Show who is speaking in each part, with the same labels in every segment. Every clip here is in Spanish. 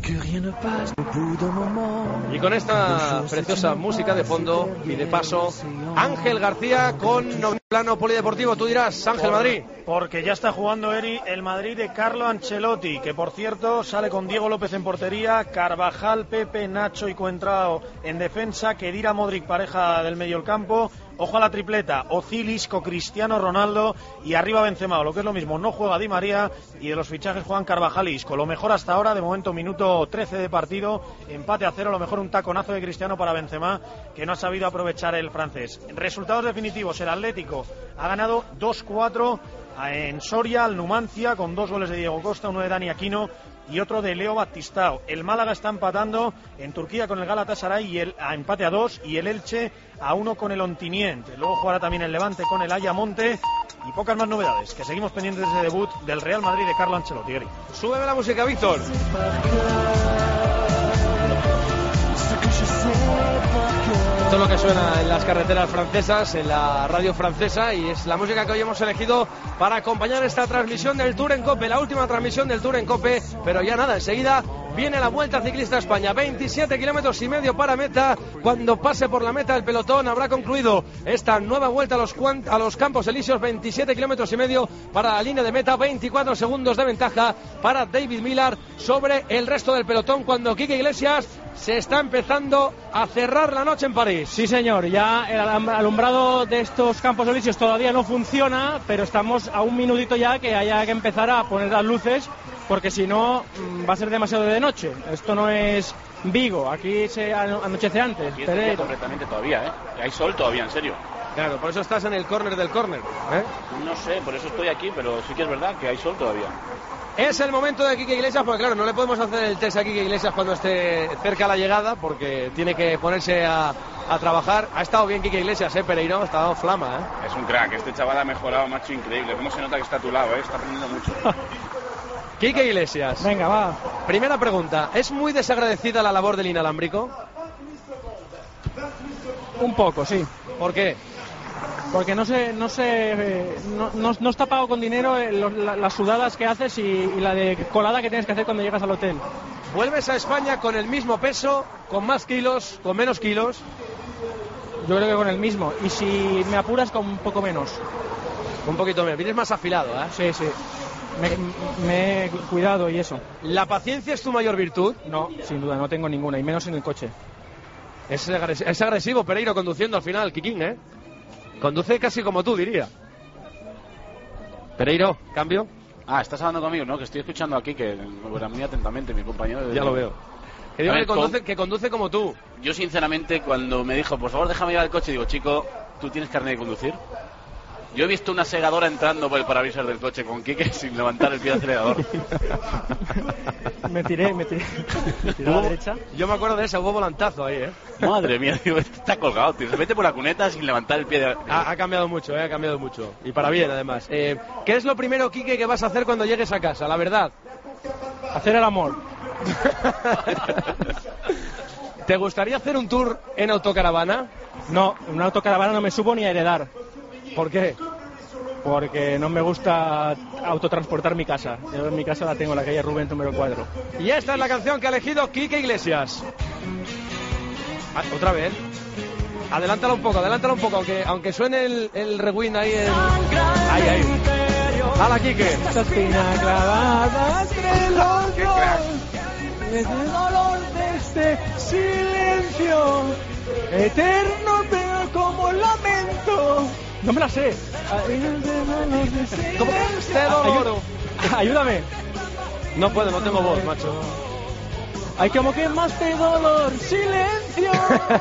Speaker 1: Y con esta preciosa música de fondo y de paso, Ángel García con plano polideportivo. Tú dirás, Ángel, Madrid.
Speaker 2: Porque ya está jugando el Madrid de Carlo Ancelotti, que por cierto sale con Diego López en portería, Carvajal, Pepe, Nacho y Coentrao en defensa, Khedira, Modric, pareja del medio del campo. Ojo a la tripleta, Ozil, Isco, Cristiano Ronaldo y arriba Benzema, o lo que es lo mismo, no juega Di María y de los fichajes juegan Carvajal y Isco. Lo mejor hasta ahora, de momento minuto 13 de partido, empate a 0, lo mejor un taconazo de Cristiano para Benzema, que no ha sabido aprovechar el francés. Resultados definitivos, el Atlético ha ganado 2-4 en Soria, al Numancia, con 2 goles de Diego Costa, uno de Dani Aquino y otro de Leo Baptistao. El Málaga está empatando en Turquía con el Galatasaray y a empate a 2, y el Elche a 1 con el Ontiniente. Luego jugará también el Levante con el Ayamonte y pocas más novedades, que seguimos pendientes de ese debut del Real Madrid de Carlo Ancelotti.
Speaker 1: Súbeme la música, Víctor. Esto es lo que suena en las carreteras francesas, en la radio francesa, y es la música que hoy hemos elegido para acompañar esta transmisión del Tour en COPE, la última transmisión del Tour en COPE, pero ya nada, enseguida viene la Vuelta Ciclista a España, 27 kilómetros y medio para meta. Cuando pase por la meta el pelotón habrá concluido esta nueva vuelta a los Campos Elíseos, 27 kilómetros y medio para la línea de meta, 24 segundos de ventaja para David Millar sobre el resto del pelotón, cuando Quique Iglesias se está empezando a cerrar la noche en París.
Speaker 3: Sí, señor, ya el alumbrado de estos Campos Elíseos todavía no funciona, pero estamos a un minutito ya que haya que empezar a poner las luces, porque si no va a ser demasiado de noche. Esto no es Vigo, aquí se anochece antes.
Speaker 4: Aquí está completamente todavía, ¿eh? Hay sol todavía, en serio.
Speaker 1: Claro, por eso estás en el córner del córner, ¿eh?
Speaker 4: No sé, por eso estoy aquí, pero sí que es verdad que hay sol todavía.
Speaker 1: Es el momento de Quique Iglesias, porque claro, no le podemos hacer el test a Quique Iglesias cuando esté cerca a la llegada, porque tiene que ponerse a trabajar. Ha estado bien Quique Iglesias, Pereiro, ha estado flama,
Speaker 4: Es un crack, este chaval ha mejorado, macho, increíble. Cómo se nota que está a tu lado, está aprendiendo mucho.
Speaker 1: Quique Iglesias.
Speaker 3: Venga, va.
Speaker 1: Primera pregunta, ¿es muy desagradecida la labor del inalámbrico?
Speaker 3: Un poco, sí.
Speaker 1: ¿Por qué?
Speaker 3: Porque no está pago con dinero las sudadas que haces y la de colada que tienes que hacer cuando llegas al hotel.
Speaker 1: ¿Vuelves a España con el mismo peso, con más kilos, con menos kilos?
Speaker 3: Yo creo que con el mismo. Y si me apuras, con un poco menos.
Speaker 1: Un poquito menos. Vienes más afilado, ¿eh?
Speaker 3: Sí, sí. Me he cuidado y eso.
Speaker 1: ¿La paciencia es tu mayor virtud?
Speaker 3: No, sin duda, no tengo ninguna, y menos en el coche.
Speaker 1: Es agresivo Pereiro conduciendo al final, Kikín, ¿eh? Conduce casi como tú, diría. Pereiro, cambio.
Speaker 4: Estás hablando conmigo, ¿no? Que estoy escuchando aquí, que muy atentamente, mi compañero.
Speaker 1: Ya lo veo. Que digo que conduce como tú.
Speaker 4: Yo, sinceramente, cuando me dijo, por favor, déjame llevar el coche, digo, chico, ¿tú tienes carnet de conducir? Yo he visto una segadora entrando por el parabrisas del coche con Quique sin levantar el pie del acelerador.
Speaker 3: Me tiré a la derecha.
Speaker 1: Yo me acuerdo de ese, hubo volantazo ahí, ¿eh?
Speaker 4: Madre mía, digo, está colgado, tío. Se mete por la cuneta sin levantar el pie de...
Speaker 1: Ha cambiado mucho, ha cambiado mucho. Y para bien, además. ¿Qué es lo primero, Quique, que vas a hacer cuando llegues a casa? La verdad.
Speaker 3: Hacer el amor.
Speaker 1: ¿Te gustaría hacer un tour en autocaravana?
Speaker 3: No, en una autocaravana no me subo ni a heredar.
Speaker 1: ¿Por qué?
Speaker 3: Porque no me gusta autotransportar mi casa. Yo en mi casa la tengo en la calle Rubén número 4.
Speaker 1: Y esta es la canción que ha elegido Quique Iglesias. Otra vez. Adelántala un poco, aunque suene el rewind ahí. Ahí. ¡Hala, Quique!
Speaker 3: Esa espina clavada entre los
Speaker 4: ¡Qué
Speaker 3: dos.
Speaker 4: crack!
Speaker 3: Es el dolor de este silencio eterno, pero como lamento. No me la sé.
Speaker 1: ¿Cómo? Te doloro.
Speaker 3: Ayúdame.
Speaker 1: No puedo, no tengo voz, macho.
Speaker 3: Hay como que más de dolor, silencio.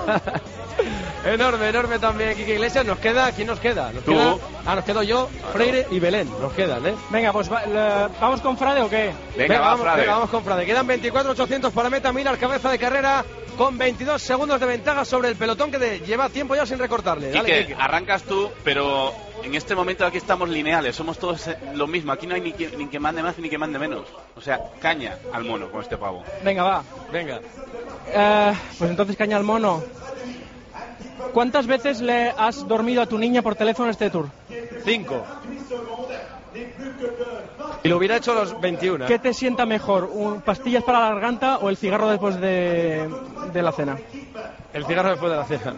Speaker 1: Enorme también Quique Iglesias. ¿Quién nos queda?
Speaker 4: ¿Tú?
Speaker 1: Nos quedo yo, Freire y Belén. Nos quedan, ¿eh?
Speaker 3: Venga, pues ¿vamos con Frade o qué?
Speaker 4: Venga,
Speaker 1: vamos con Frade. Quedan 24.800 para meta. Millar, cabeza de carrera, con 22 segundos de ventaja sobre el pelotón que lleva tiempo ya sin recortarle. Dale,
Speaker 4: Quique, arrancas tú, pero en este momento aquí estamos lineales, somos todos lo mismo. Aquí no hay ni que mande más ni que mande menos. O sea, caña al mono con este pavo.
Speaker 3: Venga, va.
Speaker 1: Venga.
Speaker 3: Pues entonces caña al mono. ¿Cuántas veces le has dormido a tu niña por teléfono este tour?
Speaker 1: 5. Y lo hubiera hecho a los 21.
Speaker 3: ¿Qué te sienta mejor, pastillas para la garganta o el cigarro después de la cena?
Speaker 1: El cigarro después de la cena.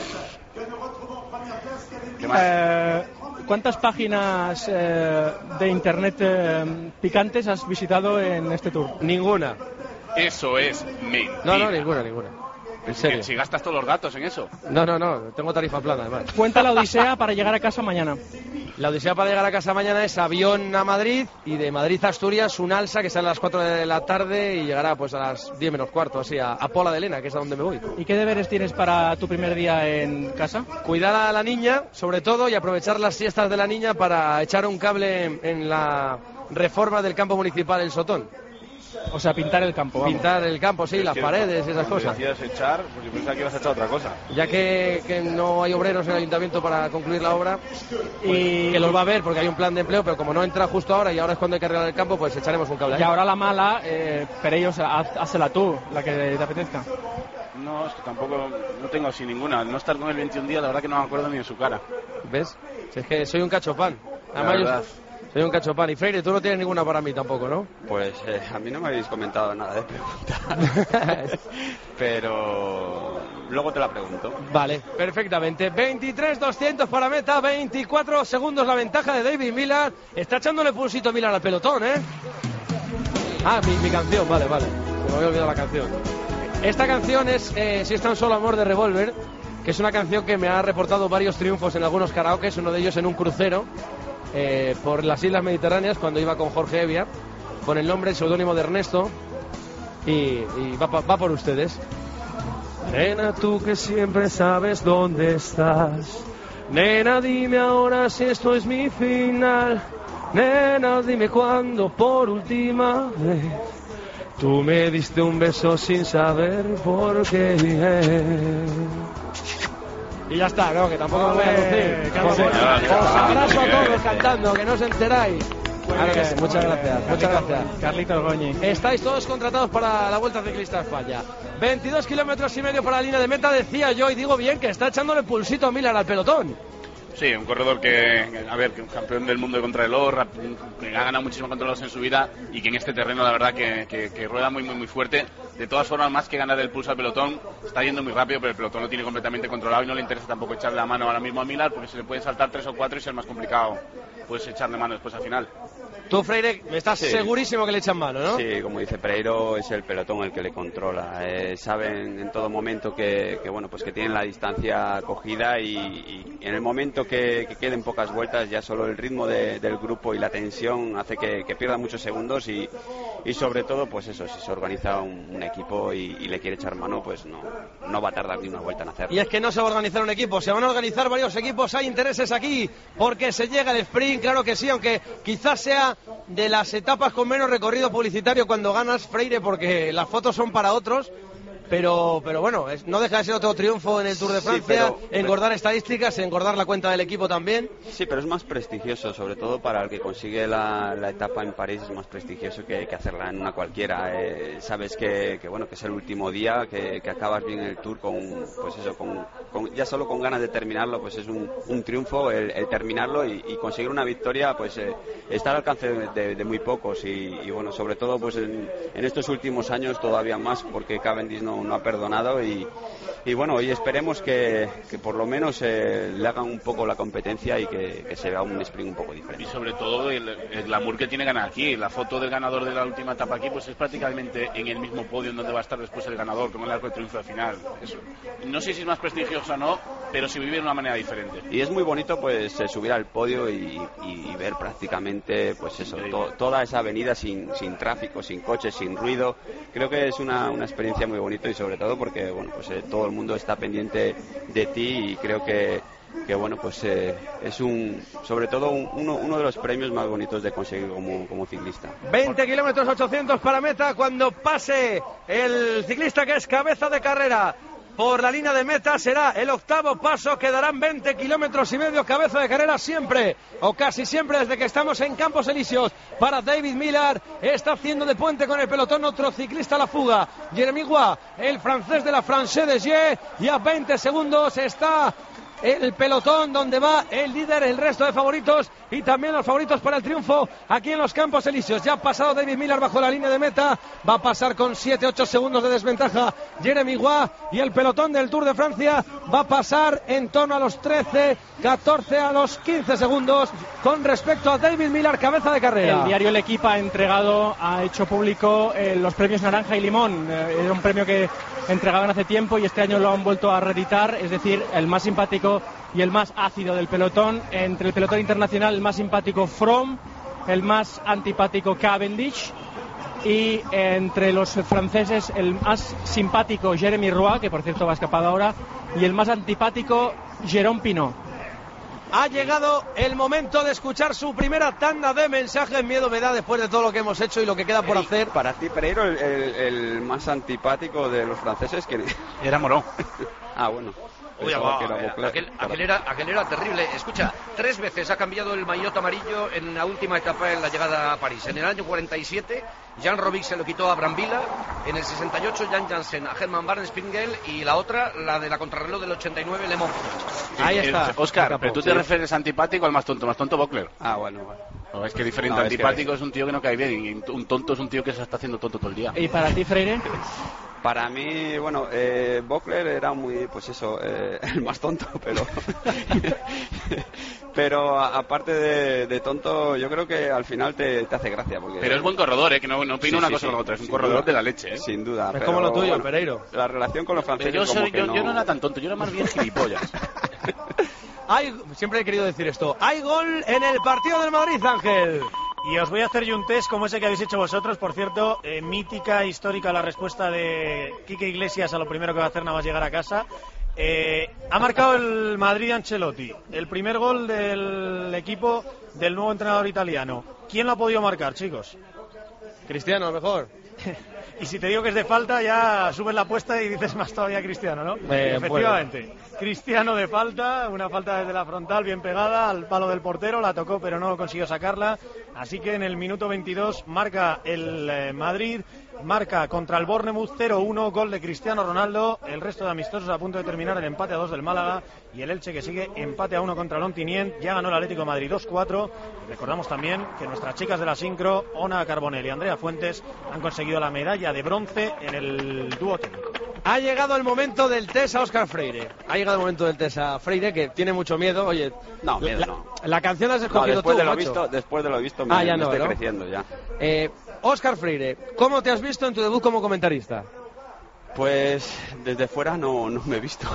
Speaker 4: ¿Qué más?
Speaker 3: ¿Cuántas páginas de internet picantes has visitado en este tour?
Speaker 1: Ninguna.
Speaker 4: Eso es mentira.
Speaker 1: No, ninguna. En serio.
Speaker 4: Si gastas todos los datos en eso.
Speaker 1: No, tengo tarifa plana además.
Speaker 3: Cuenta la odisea para llegar a casa mañana.
Speaker 1: La odisea para llegar a casa mañana es avión a Madrid y de Madrid a Asturias un alsa que sale a las 4 de la tarde y llegará pues a las 10 menos cuarto, así a Pola de Lena, que es a donde me voy.
Speaker 3: ¿Y qué deberes tienes para tu primer día en casa?
Speaker 1: Cuidar a la niña, sobre todo, y aprovechar las siestas de la niña para echar un cable en la reforma del campo municipal El Sotón.
Speaker 3: O sea, pintar el campo. Vamos.
Speaker 1: Pintar el campo, sí, las paredes, esas cosas.
Speaker 5: Decías echar, porque pensaba que ibas a echar otra cosa.
Speaker 1: Ya que no hay obreros en el ayuntamiento para concluir la obra, y que los va a ver porque hay un plan de empleo, pero como no entra justo ahora y ahora es cuando hay que arreglar el campo, pues echaremos un cable ahí.
Speaker 3: Y ahora la mala, Perellos, hazla tú, la que te apetezca.
Speaker 4: No, es que tampoco, no tengo así ninguna. Al no estar con él 21 días, la verdad que no me acuerdo ni de su cara.
Speaker 1: ¿Ves? Si es que soy un cachopán. Además, soy un cachopán. Y Freire, tú no tienes ninguna para mí tampoco, ¿no?
Speaker 5: Pues a mí no me habéis comentado nada de preguntar. Pero luego te la pregunto.
Speaker 1: Vale, perfectamente. 23.200 para meta, 24 segundos la ventaja de David Millar. Está echándole pulsito Millar al pelotón, ¿eh? Ah, mi canción, vale. Se me había olvidado la canción. Esta canción es Si es tan solo amor de Revolver, que es una canción que me ha reportado varios triunfos en algunos karaokes, uno de ellos en un crucero por las Islas Mediterráneas cuando iba con Jorge Evia, con el nombre, el seudónimo de Ernesto, y va por ustedes. Nena, tú que siempre sabes dónde estás, nena, dime ahora si esto es mi final, nena, dime cuándo por última vez tú me diste un beso sin saber por qué. Y ya está, ¿no? Que tampoco me voy a lucir. Os abrazo a todos cantando, que no os enteráis. Claro que sí, muchas gracias.
Speaker 3: Carlitos Goñi.
Speaker 1: Estáis todos contratados para la Vuelta Ciclista a España. 22 kilómetros y medio para la línea de meta, decía yo, y digo bien, que está echándole pulsito a Millar al pelotón.
Speaker 4: Sí, un corredor que un campeón del mundo de contrarreloj, que ha ganado muchísimos contrarrelojes en su vida y que en este terreno la verdad que rueda muy fuerte. De todas formas, más que ganar el pulso al pelotón, está yendo muy rápido, pero el pelotón lo tiene completamente controlado y no le interesa tampoco echarle la mano ahora mismo a Millar, porque se le pueden saltar 3 o 4 y ser más complicado pues echarle mano después al final.
Speaker 1: Tú, Freire, estás segurísimo que le echan mano, ¿no?
Speaker 5: Sí, como dice Pereiro, es el pelotón el que le controla. Saben en todo momento que bueno, pues que tienen la distancia cogida y en el momento que queden pocas vueltas, ya solo el ritmo del grupo y la tensión hace que pierdan muchos segundos y sobre todo, pues eso, si se organiza un equipo y le quiere echar mano, pues no va a tardar ni una vuelta en hacerlo.
Speaker 1: Y es que no se va a organizar un equipo, se van a organizar varios equipos, hay intereses aquí, porque se llega el sprint, claro que sí, aunque quizás sea de las etapas con menos recorrido publicitario cuando ganas, Freire, porque las fotos son para otros. Pero bueno, no deja de ser otro triunfo en el Tour de Francia, engordar estadísticas, engordar la cuenta del equipo también.
Speaker 5: Sí, pero es más prestigioso, sobre todo para el que consigue la etapa en París, es más prestigioso que hacerla en una cualquiera. Sabes que bueno, que es el último día, que acabas bien el Tour con ya solo con ganas de terminarlo, pues es un triunfo el terminarlo y conseguir una victoria, pues está al alcance de muy pocos y bueno, sobre todo pues en estos últimos años todavía más, porque Cavendish no ha perdonado y bueno, y esperemos que por lo menos le hagan un poco la competencia y que se vea un sprint un poco diferente.
Speaker 4: Y sobre todo el glamour que tiene ganar aquí. La foto del ganador de la última etapa aquí pues es prácticamente en el mismo podio en donde va a estar después el ganador, con el arco de triunfo al final. Eso. No sé si es más prestigioso o no, pero se vive de una manera diferente.
Speaker 5: Y es muy bonito pues subir al podio y ver prácticamente pues eso, toda esa avenida sin tráfico, sin coches, sin ruido. Creo que es una experiencia muy bonita y sobre todo porque bueno, pues todo el mundo está pendiente de ti y creo que bueno, pues es sobre todo uno de los premios más bonitos de conseguir como ciclista.
Speaker 1: 20 kilómetros 800 para meta cuando pase el ciclista que es cabeza de carrera por la línea de meta. Será el octavo paso, quedarán 20 kilómetros y medio, cabeza de carrera siempre o casi siempre desde que estamos en Campos Elíseos para David Millar. Está haciendo de puente con el pelotón otro ciclista a la fuga, Jeremy Waugh, el francés de la Française des Jeux, y a 20 segundos está el pelotón donde va el líder, el resto de favoritos y también los favoritos para el triunfo aquí en los Campos Elíseos. Ya ha pasado David Millar bajo la línea de meta, va a pasar con 7-8 segundos de desventaja Jeremy Waugh, y el pelotón del Tour de Francia va a pasar en torno a los 13, 14, a los 15 segundos con respecto a David Millar, cabeza de carrera.
Speaker 3: El diario El Equipo ha hecho público los premios Naranja y Limón. Era un premio que entregaban hace tiempo y este año lo han vuelto a reeditar, es decir, el más simpático y el más ácido del pelotón. Entre el pelotón internacional, el más simpático Froome, el más antipático Cavendish, y entre los franceses el más simpático Jeremy Roy, que por cierto va escapado ahora, y el más antipático Jérôme Pinot.
Speaker 1: Ha llegado el momento de escuchar su primera tanda de mensajes. Miedo me da después de todo lo que hemos hecho y lo que queda por hacer.
Speaker 5: Para ti, Pereiro, el más antipático de los franceses, ¿quién
Speaker 4: era? Morón.
Speaker 5: Ah, bueno.
Speaker 6: Uy, aquel era terrible. Escucha, 3 veces ha cambiado el maillot amarillo en la última etapa en la llegada a París. En el año 47, Jan Robic se lo quitó a Brambilla. En el 68, Jan Janssen a Herman Van Springel. Y la otra, la de la contrarreloj del 89, Le Mans.
Speaker 1: Ahí está.
Speaker 4: Oscar, pero tú te refieres antipático al más tonto Böckler.
Speaker 5: Ah, bueno.
Speaker 4: No, es que diferente. Antipático es un tío que no cae bien, y un tonto es un tío que se está haciendo tonto todo el día.
Speaker 3: ¿Y para ti, Freire?
Speaker 5: Para mí, bueno, Böckler era muy, pues eso, el más tonto, pero aparte de tonto, yo creo que al final te hace gracia. Porque
Speaker 4: pero es buen corredor, que no opino una cosa o la otra, es un corredor de la leche.
Speaker 5: Sin duda.
Speaker 1: Es como lo tuyo, bueno, Pereiro.
Speaker 5: La relación con los franceses
Speaker 4: yo no era tan tonto, yo era más bien gilipollas.
Speaker 1: Siempre he querido decir esto. Hay gol en el partido del Madrid, Ángel.
Speaker 2: Y os voy a hacer yo un test como ese que habéis hecho vosotros. Por cierto, mítica, histórica la respuesta de Quique Iglesias a lo primero que va a hacer nada más llegar a casa. Ha marcado el Madrid Ancelotti, el primer gol del equipo del nuevo entrenador italiano. ¿Quién lo ha podido marcar, chicos?
Speaker 1: Cristiano, a lo mejor.
Speaker 2: Y si te digo que es de falta, ya subes la apuesta y dices más todavía Cristiano, ¿no? Efectivamente. Bueno. Cristiano de falta, una falta desde la frontal bien pegada al palo del portero, la tocó pero no consiguió sacarla. Así que en el minuto 22 marca el Madrid, marca contra el Bournemouth 0-1, gol de Cristiano Ronaldo. El resto de amistosos a punto de terminar el empate a 2 del Málaga, y el Elche que sigue empate a 1 contra el Ontinyent. Ya ganó el Atlético de Madrid 2-4. Recordamos también que nuestras chicas de la sincro, Ona Carbonell y Andrea Fuentes, han conseguido la medalla de bronce en el dúo técnico.
Speaker 1: Ha llegado el momento del test a Óscar Freire. Ha llegado el momento del test a Freire, que tiene mucho miedo. Oye,
Speaker 5: no, miedo no.
Speaker 1: La canción la has escogido tú, macho.
Speaker 5: Después de lo visto me estoy creciendo ya.
Speaker 1: Óscar Freire, ¿cómo te has visto en tu debut como comentarista?
Speaker 5: Pues desde fuera no me he visto.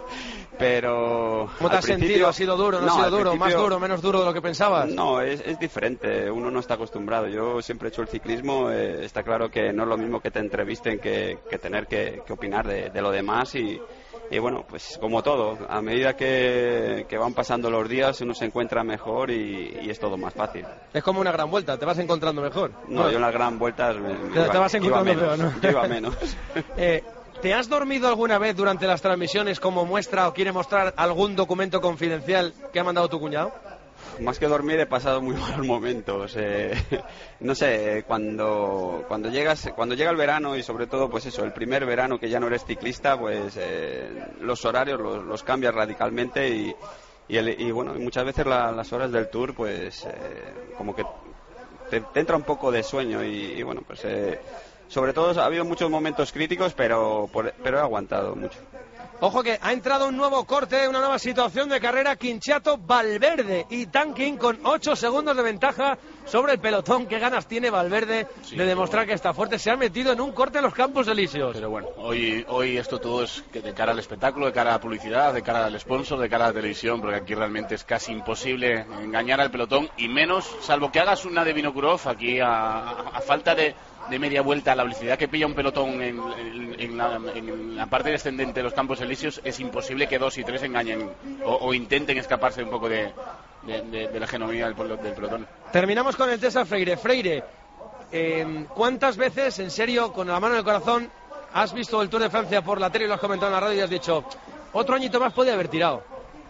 Speaker 5: Pero
Speaker 1: ¿cómo te has sentido? ¿Ha sido duro? ¿No ha sido duro? ¿Más duro? ¿Menos duro de lo que pensabas?
Speaker 5: No, es diferente. Uno no está acostumbrado. Yo siempre he hecho el ciclismo. Está claro que no es lo mismo que te entrevisten que tener que opinar de lo demás. Y bueno, pues como todo, a medida que van pasando los días uno se encuentra mejor y es todo más fácil.
Speaker 1: Es como una gran vuelta, te vas encontrando mejor.
Speaker 5: No, yo en las gran vueltas
Speaker 1: te vas encontrando
Speaker 5: menos,
Speaker 1: peor, ¿no?
Speaker 5: Yo iba menos.
Speaker 1: ¿Te has dormido alguna vez durante las transmisiones como muestra o quiere mostrar algún documento confidencial que ha mandado tu cuñado?
Speaker 5: Más que dormir he pasado muy malos momentos. No sé, cuando llega el verano y sobre todo pues eso, el primer verano que ya no eres ciclista, pues los horarios los cambias radicalmente y bueno, muchas veces las horas del Tour pues como que te entra un poco de sueño y bueno, pues sobre todo ha habido muchos momentos críticos, pero he aguantado mucho.
Speaker 1: Ojo que ha entrado un nuevo corte, una nueva situación de carrera. Quinchato, Valverde y Tanquin con 8 segundos de ventaja sobre el pelotón. Qué ganas tiene Valverde de demostrar que está fuerte. Se ha metido en un corte en los Campos Elíseos.
Speaker 4: Pero bueno, hoy esto todo es de cara al espectáculo, de cara a la publicidad, de cara al sponsor, de cara a la televisión, porque aquí realmente es casi imposible engañar al pelotón, y menos, salvo que hagas una de Vinokurov, aquí a falta de media vuelta, la velocidad que pilla un pelotón en la parte descendente de los Campos Elíseos, es imposible que 2 y 3 engañen o intenten escaparse un poco de la genomía del pelotón.
Speaker 1: Terminamos con el César Freire. Freire, ¿cuántas veces, en serio, con la mano en el corazón, has visto el Tour de Francia por la tele y lo has comentado en la radio y has dicho, otro añito más podía haber tirado?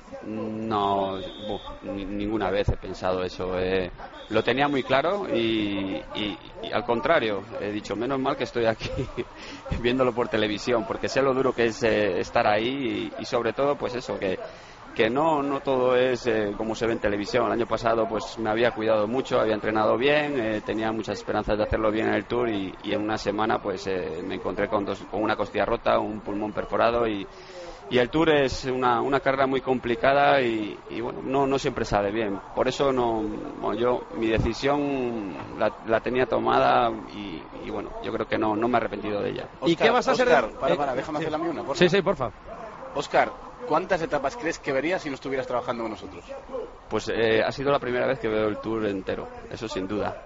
Speaker 5: No, ninguna vez he pensado eso. Lo tenía muy claro y al contrario, he dicho, menos mal que estoy aquí viéndolo por televisión, porque sé lo duro que es estar ahí y sobre todo, pues eso, que que no todo es como se ve en televisión. El año pasado pues me había cuidado mucho, había entrenado bien, tenía muchas esperanzas de hacerlo bien en el Tour y en una semana pues me encontré con una costilla rota, un pulmón perforado y el Tour es una carrera muy complicada y bueno, no siempre sale bien. Por eso mi decisión la tenía tomada y bueno, yo creo que no me he arrepentido de ella.
Speaker 1: Oscar, ¿y qué vas a hacer?
Speaker 4: Para, déjame hacer la mía una, por favor.
Speaker 1: Sí, porfa.
Speaker 4: Óscar, ¿cuántas etapas crees que verías si no estuvieras trabajando con nosotros?
Speaker 5: Pues ha sido la primera vez que veo el Tour entero, eso sin duda.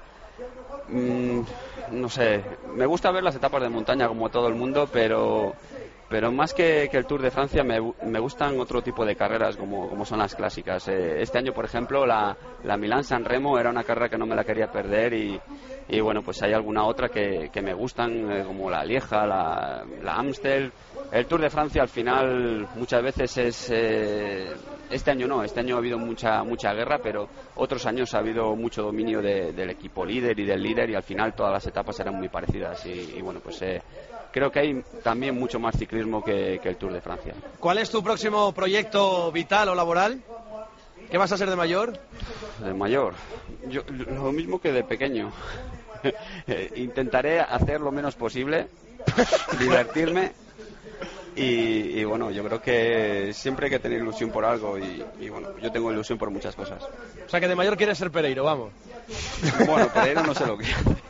Speaker 5: No sé, me gusta ver las etapas de montaña como todo el mundo, pero más que el Tour de Francia me gustan otro tipo de carreras como son las clásicas. Este año, por ejemplo, la Milán-San Remo era una carrera que no me la quería perder y bueno, pues hay alguna otra que me gustan, como la Lieja, la Amstel. El Tour de Francia al final muchas veces es... este año no, este año ha habido mucha guerra, pero otros años ha habido mucho dominio del equipo líder y del líder y al final todas las etapas eran muy parecidas y bueno, pues creo que hay también mucho más ciclismo que el Tour de Francia.
Speaker 1: ¿Cuál es tu próximo proyecto vital o laboral? ¿Qué vas a hacer de mayor?
Speaker 5: De mayor, yo lo mismo que de pequeño. Intentaré hacer lo menos posible, divertirme y bueno, yo creo que siempre hay que tener ilusión por algo y bueno, yo tengo ilusión por muchas cosas.
Speaker 1: O sea que de mayor quieres ser Pereiro, vamos.
Speaker 5: Bueno, Pereiro no sé lo que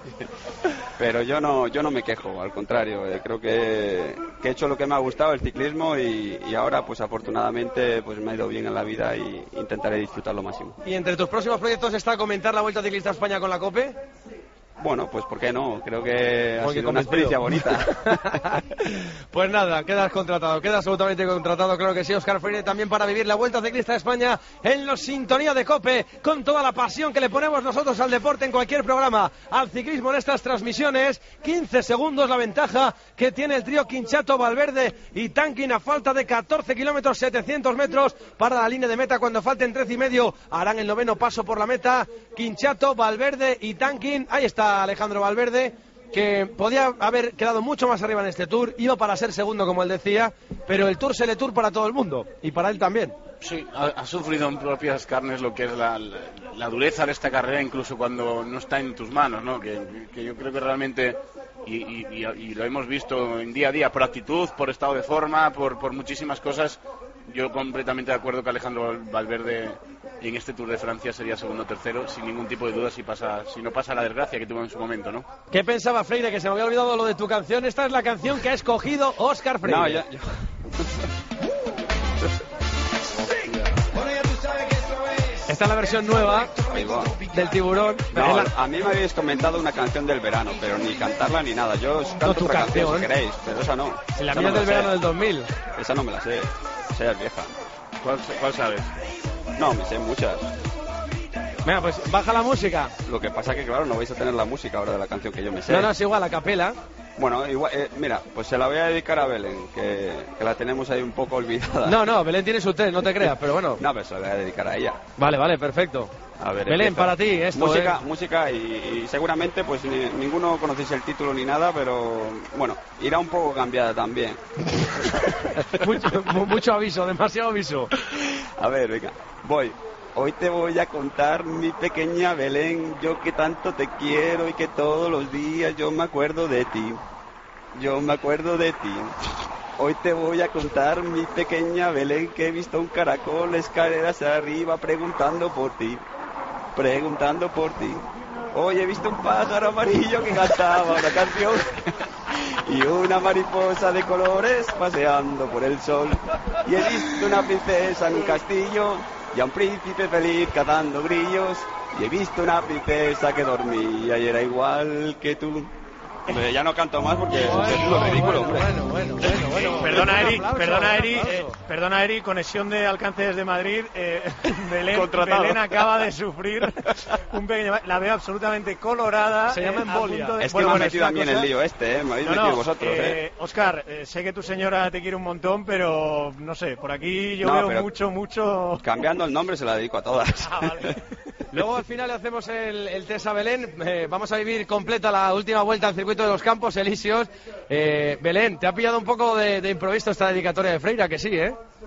Speaker 5: pero yo no me quejo, al contrario, creo que he hecho lo que me ha gustado, el ciclismo y ahora pues afortunadamente pues me ha ido bien en la vida y intentaré disfrutar lo máximo.
Speaker 1: ¿Y entre tus próximos proyectos está comentar la Vuelta Ciclista a España con la COPE?
Speaker 5: Bueno, pues ¿por qué no? Creo que ha sido una experiencia bonita.
Speaker 1: Pues nada, quedas contratado, quedas absolutamente contratado, claro que sí, Óscar Freire, también para vivir la Vuelta Ciclista de España en los Sintonía de COPE, con toda la pasión que le ponemos nosotros al deporte en cualquier programa, al ciclismo en estas transmisiones. 15 segundos la ventaja que tiene el trío Quinchato, Valverde y Tanquin a falta de 14 kilómetros, 700 metros para la línea de meta. Cuando falten 13 y medio harán el noveno paso por la meta. Quinchato, Valverde y Tanquin. Ahí está Alejandro Valverde, que podía haber quedado mucho más arriba en este Tour, iba para ser segundo como él decía, pero el Tour se le Tour para todo el mundo y para él también.
Speaker 4: Sí, ha sufrido en propias carnes lo que es la dureza de esta carrera, incluso cuando no está en tus manos, ¿no? Que yo creo que realmente, y lo hemos visto en día a día, por actitud, por estado de forma, por muchísimas cosas. Yo completamente de acuerdo que Alejandro Valverde en este Tour de Francia sería segundo o tercero, sin ningún tipo de duda, si no pasa la desgracia que tuvo en su momento, ¿no?
Speaker 1: ¿Qué pensaba Freire? Que se me había olvidado lo de tu canción. Esta es la canción que ha escogido Óscar Freire.
Speaker 5: No, yo...
Speaker 1: Esta es la versión nueva del Tiburón.
Speaker 5: No, a mí me habéis comentado una canción del verano, pero ni cantarla ni nada. Yo os canto otra canción si queréis, pero esa no.
Speaker 1: Si la mía es del verano del 2000.
Speaker 5: Esa no me la sé, esa es vieja.
Speaker 4: ¿Cuál sabes?
Speaker 5: No, me sé muchas.
Speaker 1: Venga, pues baja la música.
Speaker 5: Lo que pasa que, claro, no vais a tener la música ahora de la canción que yo me sé.
Speaker 1: No, es igual, a capela.
Speaker 5: Bueno, igual, mira, pues se la voy a dedicar a Belén, que la tenemos ahí un poco olvidada.
Speaker 1: No, Belén tiene su test, no te creas, pero bueno.
Speaker 5: No, pero se la voy a dedicar a ella.
Speaker 1: Vale, perfecto.
Speaker 5: A ver,
Speaker 1: Belén,
Speaker 5: empieza.
Speaker 1: para ti, esto
Speaker 5: música y seguramente pues ninguno conocéis el título ni nada, pero bueno, irá un poco cambiada también.
Speaker 1: mucho aviso, demasiado aviso.
Speaker 5: A ver, venga, voy. Hoy te voy a contar, mi pequeña Belén, yo que tanto te quiero y que todos los días yo me acuerdo de ti. Yo me acuerdo de ti. Hoy te voy a contar, mi pequeña Belén, que he visto un caracol escaleras arriba preguntando por ti. Preguntando por ti. Hoy he visto un pájaro amarillo que cantaba una canción y una mariposa de colores paseando por el sol. Y he visto una princesa en un castillo y a un príncipe feliz cazando grillos. Y he visto una princesa que dormía y era igual que tú. Ya no canto más porque es lo ridículo, hombre.
Speaker 2: Bueno. Perdona, Eri, conexión de alcance desde Madrid. Belén acaba de sufrir un pequeño... La veo absolutamente colorada.
Speaker 1: Se llama embolia.
Speaker 5: Es que me ha metido a mí en el lío me habéis metido vosotros.
Speaker 2: Óscar, sé que tu señora te quiere un montón, pero no sé, por aquí yo veo mucho...
Speaker 5: Cambiando el nombre se la dedico a todas.
Speaker 2: Vale.
Speaker 1: Luego al final hacemos el test a Belén. Vamos a vivir completa la última vuelta al circuito de los Campos Elíseos. Belén, te ha pillado un poco de improviso esta dedicatoria de Freire, que sí, ¿eh?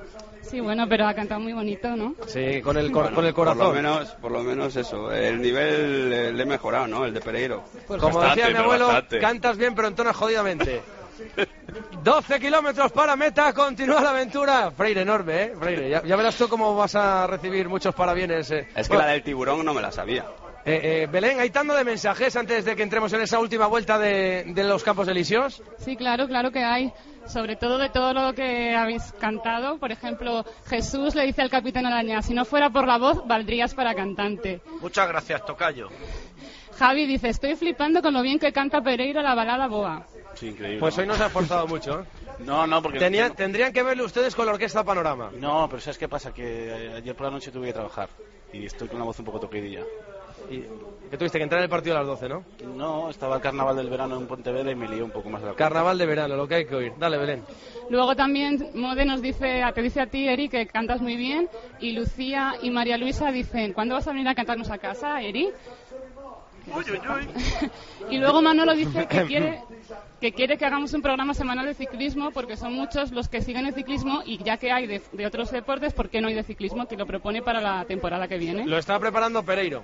Speaker 7: Sí, bueno, pero ha cantado muy bonito, ¿no?
Speaker 1: Sí, con el corazón.
Speaker 5: Por lo menos eso, el nivel le he mejorado, ¿no? El de Pereiro.
Speaker 1: Pues como decía mi abuelo, cantas bien pero entonas jodidamente. 12 kilómetros para meta, continúa la aventura. Freire, enorme, ¿eh? Freire, ya verás tú cómo vas a recibir muchos parabienes.
Speaker 5: Es que la del tiburón no me la sabía.
Speaker 1: Belén, ¿hay tanto de mensajes antes de que entremos en esa última vuelta de los Campos Elíseos?
Speaker 7: Sí, claro que hay. Sobre todo de todo lo que habéis cantado. Por ejemplo, Jesús le dice al Capitán Araña, si no fuera por la voz, valdrías para cantante.
Speaker 6: Muchas gracias, tocayo.
Speaker 7: Javi dice, estoy flipando con lo bien que canta Pereiro la balada Boa.
Speaker 4: Sí, increíble.
Speaker 1: Pues hoy no se ha esforzado mucho, ¿eh?
Speaker 4: No, porque...
Speaker 1: Tendrían que verlo ustedes con la Orquesta Panorama.
Speaker 4: No, pero ¿sabes qué pasa? Que ayer por la noche tuve que trabajar y estoy con la voz un poco toquidilla.
Speaker 1: Y que tuviste que entrar en el partido a las 12, ¿no?
Speaker 4: No, estaba el Carnaval del Verano en Pontevedra y me lié un poco más de la
Speaker 1: Carnaval de verano, lo que hay que oír. Dale, Belén.
Speaker 7: Luego también Mode te dice a ti, Eri, que cantas muy bien. Y Lucía y María Luisa dicen, ¿cuándo vas a venir a cantarnos a casa, Eri?
Speaker 6: Uy, uy, uy.
Speaker 7: Y luego Manolo dice que quiere que hagamos un programa semanal de ciclismo porque son muchos los que siguen el ciclismo y ya que hay de otros deportes, ¿por qué no hay de ciclismo? Que lo propone para la temporada que viene.
Speaker 1: Lo está preparando Pereiro.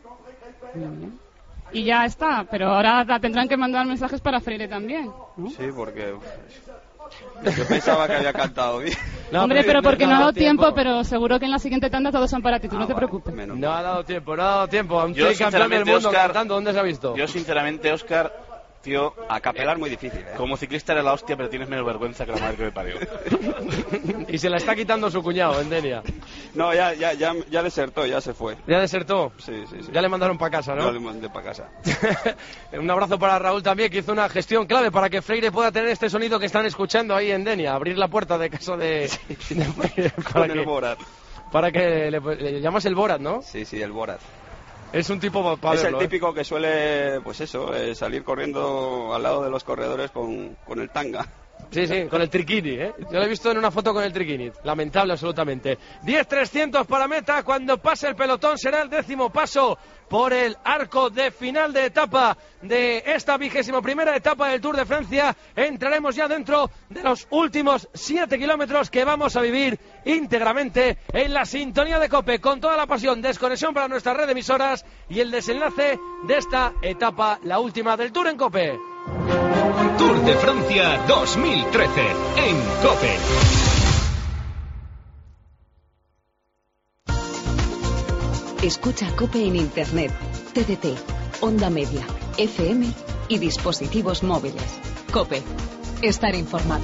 Speaker 7: Y ya está, pero ahora tendrán que mandar mensajes para Freire también, ¿no?
Speaker 5: Sí, porque yo pensaba que había cantado bien.
Speaker 7: No, hombre, pero porque no ha dado tiempo, pero seguro que en la siguiente tanda todos son para ti, tú no te preocupes.
Speaker 1: No ha dado tiempo. Un tricampeón del mundo cantando, ¿dónde se ha visto?
Speaker 4: Yo, sinceramente, Óscar, tío,
Speaker 5: a capelar muy difícil, ¿eh?
Speaker 4: Como ciclista eres la hostia, pero tienes menos vergüenza que la madre que me parió.
Speaker 1: Y se la está quitando su cuñado, en Denia.
Speaker 5: No, ya desertó, ya se fue.
Speaker 1: ¿Ya desertó?
Speaker 5: Sí.
Speaker 1: Ya le mandaron para casa, ¿no?
Speaker 5: Ya le mandé para casa.
Speaker 1: Un abrazo para Raúl también, que hizo una gestión clave para que Freire pueda tener este sonido que están escuchando ahí en Denia. Abrir la puerta de casa de Freire
Speaker 5: el Borat.
Speaker 1: Para que le llamas el Borat, ¿no?
Speaker 5: Sí, el Borat.
Speaker 1: Es un tipo para
Speaker 5: Es
Speaker 1: verlo,
Speaker 5: el típico que suele, pues eso, salir corriendo al lado de los corredores con el tanga.
Speaker 1: Sí, con el triquini, ¿eh? Yo lo he visto en una foto con el triquini. Lamentable absolutamente. 10.300 para meta. Cuando pase el pelotón será el 10º paso por el arco de final de etapa de esta 21ª etapa del Tour de Francia. Entraremos ya dentro de los últimos 7 kilómetros que vamos a vivir íntegramente en la sintonía de COPE, con toda la pasión, desconexión para nuestra red de emisoras y el desenlace de esta etapa, la última del Tour en COPE.
Speaker 8: Tour de Francia 2013 en COPE.
Speaker 9: Escucha COPE en Internet, TDT, Onda Media, FM y dispositivos móviles. COPE. Estar informado.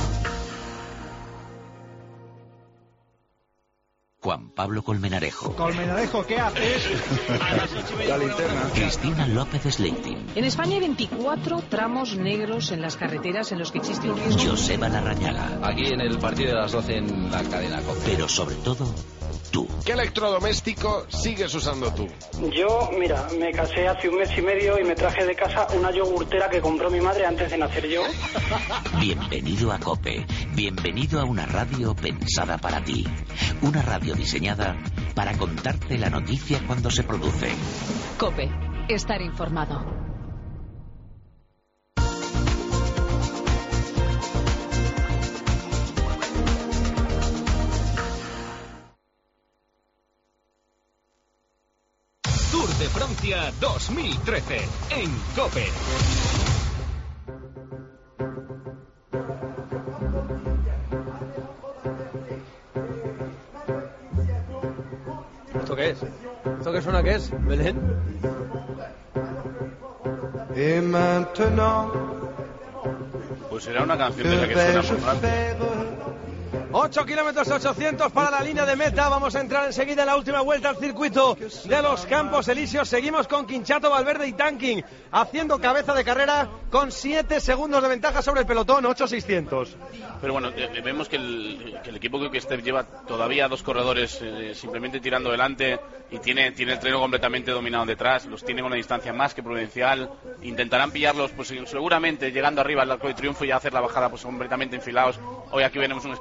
Speaker 10: Juan Pablo Colmenarejo.
Speaker 2: Colmenarejo, ¿qué haces?
Speaker 11: La linterna.
Speaker 10: Cristina López Sleiting.
Speaker 12: En España hay 24 tramos negros en las carreteras en los que existe un riesgo.
Speaker 10: Joseba Larrañaga.
Speaker 13: Aquí en el partido de las 12 en la cadena COPE.
Speaker 10: Pero sobre todo, tú.
Speaker 11: ¿Qué electrodoméstico sigues usando tú?
Speaker 14: Yo, mira, me casé hace 1 mes y medio y me traje de casa una yogurtera que compró mi madre antes de nacer yo.
Speaker 10: Bienvenido a COPE. Bienvenido a una radio pensada para ti. Una radio diseñada para contarte la noticia cuando se produce.
Speaker 9: COPE. Estar informado.
Speaker 8: Tour de Francia 2013 en COPE.
Speaker 1: ¿Esto qué es? ¿Esto qué suena qué es, Belén?
Speaker 4: Pues será una canción de la que suena por Francia.
Speaker 1: 8 kilómetros 800 para la línea de meta. Vamos a entrar enseguida en la última vuelta al circuito de los Campos Elíseos. Seguimos con Quinchato, Valverde y Tanking haciendo cabeza de carrera con 7 segundos de ventaja sobre el pelotón, 8.600.
Speaker 4: Pero bueno, vemos que el equipo que Step lleva todavía 2 corredores simplemente tirando delante y tiene el terreno completamente dominado detrás. Los tiene con una distancia más que prudencial. Intentarán pillarlos, pues seguramente llegando arriba al Arco de Triunfo y hacer la bajada pues completamente enfilados. Hoy aquí veremos un sprint seguro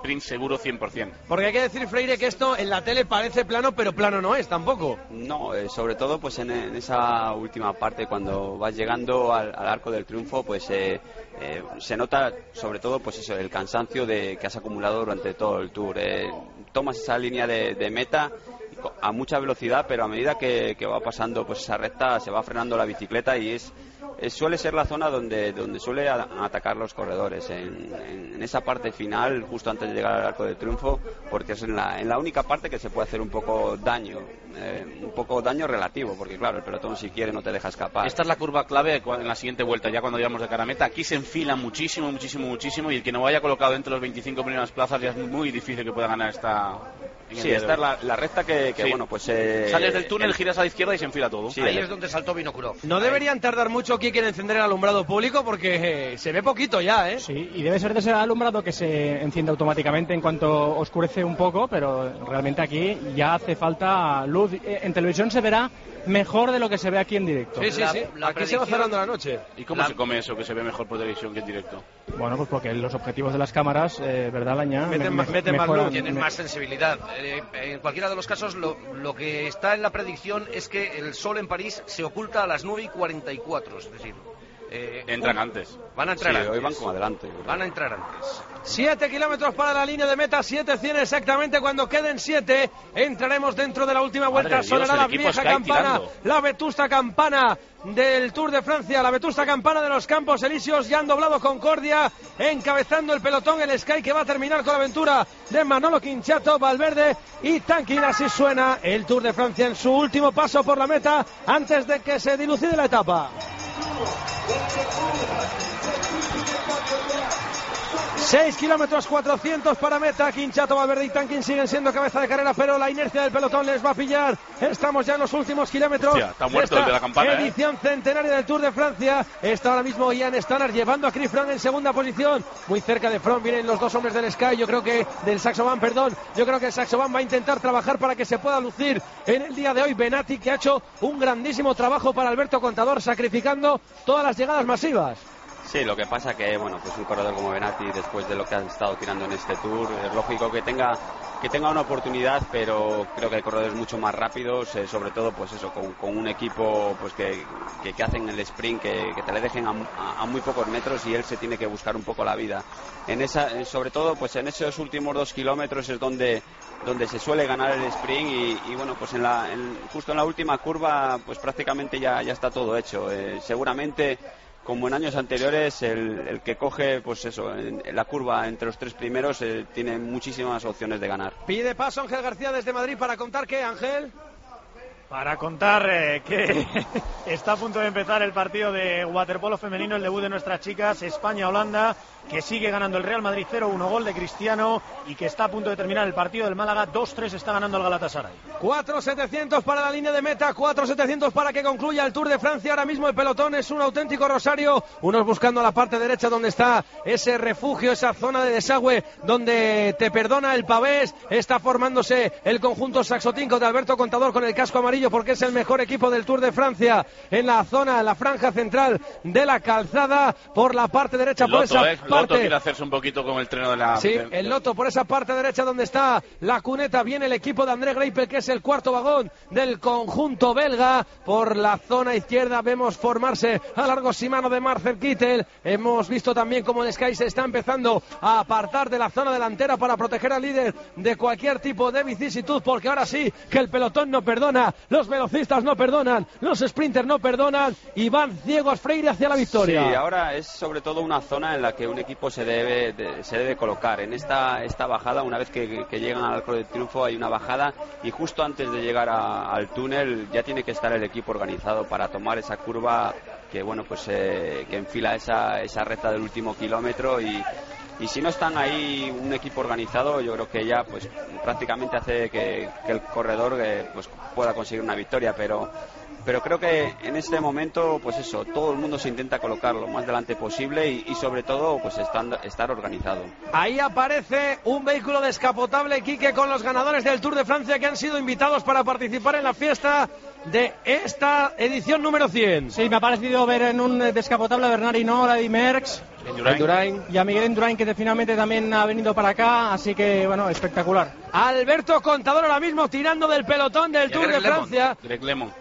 Speaker 4: seguro 100%.
Speaker 1: Porque hay que decir, Freire, que esto en la tele parece plano, pero plano no es tampoco.
Speaker 5: No, sobre todo pues en esa última parte, cuando vas llegando al Arco del Triunfo, pues se nota sobre todo pues eso, el cansancio que has acumulado durante todo el Tour. Tomas esa línea de meta a mucha velocidad, pero a medida que va pasando pues esa recta se va frenando la bicicleta y suele ser la zona donde suele atacar los corredores, en esa parte final, justo antes de llegar al Arco del Triunfo, porque es en la única parte que se puede hacer un poco daño relativo, porque claro, el pelotón si quiere no te deja escapar.
Speaker 4: Esta es la curva clave en la siguiente vuelta, ya cuando llegamos de cara a meta. Aquí se enfila muchísimo, y el que no vaya colocado entre los 25 primeras plazas ya es muy difícil que pueda ganar esta...
Speaker 5: Sí, esta es la recta que
Speaker 4: sí.
Speaker 5: Bueno, pues...
Speaker 4: Sales del túnel, giras a la izquierda y se enfila todo.
Speaker 6: Sí, ahí es donde saltó Vinokurov.
Speaker 1: No deberían tardar mucho aquí en encender el alumbrado público porque se ve poquito ya, ¿eh?
Speaker 3: Sí, y debe ser de ese alumbrado que se enciende automáticamente en cuanto oscurece un poco, pero realmente aquí ya hace falta luz. En televisión se verá mejor de lo que se ve aquí en directo.
Speaker 1: Sí. Aquí se va cerrando la noche.
Speaker 4: ¿Y cómo se come eso que se ve mejor por televisión que en directo?
Speaker 3: Bueno, pues porque los objetivos de las cámaras, ¿verdad, Laña?
Speaker 1: Meten más luz.
Speaker 6: Tienen más sensibilidad. En cualquiera de los casos, lo que está en la predicción es que el sol en París se oculta a las 9:44, es decir...
Speaker 4: entran antes.
Speaker 6: Van a entrar antes.
Speaker 5: Hoy van como adelante.
Speaker 6: Van a entrar antes.
Speaker 1: 7 kilómetros para la línea de meta, 7:100 exactamente. Cuando queden 7, entraremos dentro de la última vuelta. Sonará la vieja campana, la vetusta campana del Tour de Francia, la vetusta campana de los Campos Elíseos. Ya han doblado Concordia, encabezando el pelotón el Sky, que va a terminar con la aventura de Manolo Quinchato, Valverde y Tanquil. Así suena el Tour de Francia en su último paso por la meta antes de que se dilucide la etapa. 6 kilómetros 400 para meta. Quinchato, Valverde y Tanquin siguen siendo cabeza de carrera, pero la inercia del pelotón les va a pillar. Estamos ya en los últimos kilómetros.
Speaker 4: Hostia, está muerto el de la campana,
Speaker 1: edición centenaria del Tour de Francia. Está ahora mismo Ian Stannard llevando a Chris Froome en segunda posición. Muy cerca de Froome vienen los dos hombres del Sky. Yo creo que del Saxo Bank, perdón. Yo creo que el Saxo Bank va a intentar trabajar para que se pueda lucir en el día de hoy Benati, que ha hecho un grandísimo trabajo para Alberto Contador, sacrificando todas las llegadas masivas.
Speaker 5: Sí, lo que pasa que, bueno, pues un corredor como Benati, después de lo que ha estado tirando en este Tour, es lógico que tenga una oportunidad, pero creo que hay corredores mucho más rápidos, sobre todo, pues eso, con un equipo pues que hacen el sprint, que te le dejen a muy pocos metros y él se tiene que buscar un poco la vida. Sobre todo, pues en esos últimos 2 kilómetros es donde se suele ganar el sprint y bueno, pues justo en la última curva, pues prácticamente ya está todo hecho. Seguramente, como en años anteriores, el que coge, pues eso, en la curva entre los 3 primeros tiene muchísimas opciones de ganar.
Speaker 1: Pide paso Ángel García desde Madrid para contar ¿qué, Ángel?
Speaker 2: Para contar que está a punto de empezar el partido de waterpolo femenino, el debut de nuestras chicas, España-Holanda, que sigue ganando el Real Madrid 0-1, gol de Cristiano, y que está a punto de terminar el partido del Málaga 2-3, está ganando el Galatasaray.
Speaker 1: 4.700 para la línea de meta, 4.700 para que concluya el Tour de Francia. Ahora mismo el pelotón es un auténtico rosario, unos buscando a la parte derecha donde está ese refugio, esa zona de desagüe donde te perdona el pavés. Está formándose el conjunto saxotinco de Alberto Contador con el casco amarillo, porque es el mejor equipo del Tour de Francia en la zona, en la franja central de la calzada, por la parte derecha, por esa parte.
Speaker 4: Loto quiere hacerse un poquito con el treno de la...
Speaker 1: Sí, el Loto por esa parte derecha donde está la cuneta. Viene el equipo de André Greipel, que es el cuarto vagón del conjunto belga. Por la zona izquierda vemos formarse a largo Shimano de Marcel Kittel. Hemos visto también cómo el Sky se está empezando a apartar de la zona delantera para proteger al líder de cualquier tipo de vicisitud, porque ahora sí que el pelotón no perdona, los velocistas no perdonan, los sprinters no perdonan y van ciegos, Freire, hacia la victoria.
Speaker 5: Sí, ahora es sobre todo una zona en la que un equipo se debe colocar. En esta bajada, una vez que llegan al Arco del Triunfo, hay una bajada y justo antes de llegar al túnel ya tiene que estar el equipo organizado para tomar esa curva que, bueno, pues que enfila esa recta del último kilómetro, y si no están ahí un equipo organizado, yo creo que ya pues prácticamente hace que el corredor pues pueda conseguir una victoria, pero creo que en este momento, pues eso, todo el mundo se intenta colocar lo más delante posible y sobre todo pues estar organizado.
Speaker 1: Ahí aparece un vehículo descapotable, Quique, con los ganadores del Tour de Francia que han sido invitados para participar en la fiesta de esta edición número 100.
Speaker 3: Sí, me ha parecido ver en un descapotable a Bernard Hinault, a Eddy Merckx, Indurain. Y a Miguel Indurain, que finalmente también ha venido para acá, así que bueno, espectacular.
Speaker 1: Alberto Contador ahora mismo tirando del pelotón del Tour de Francia.
Speaker 4: Greg Lemon.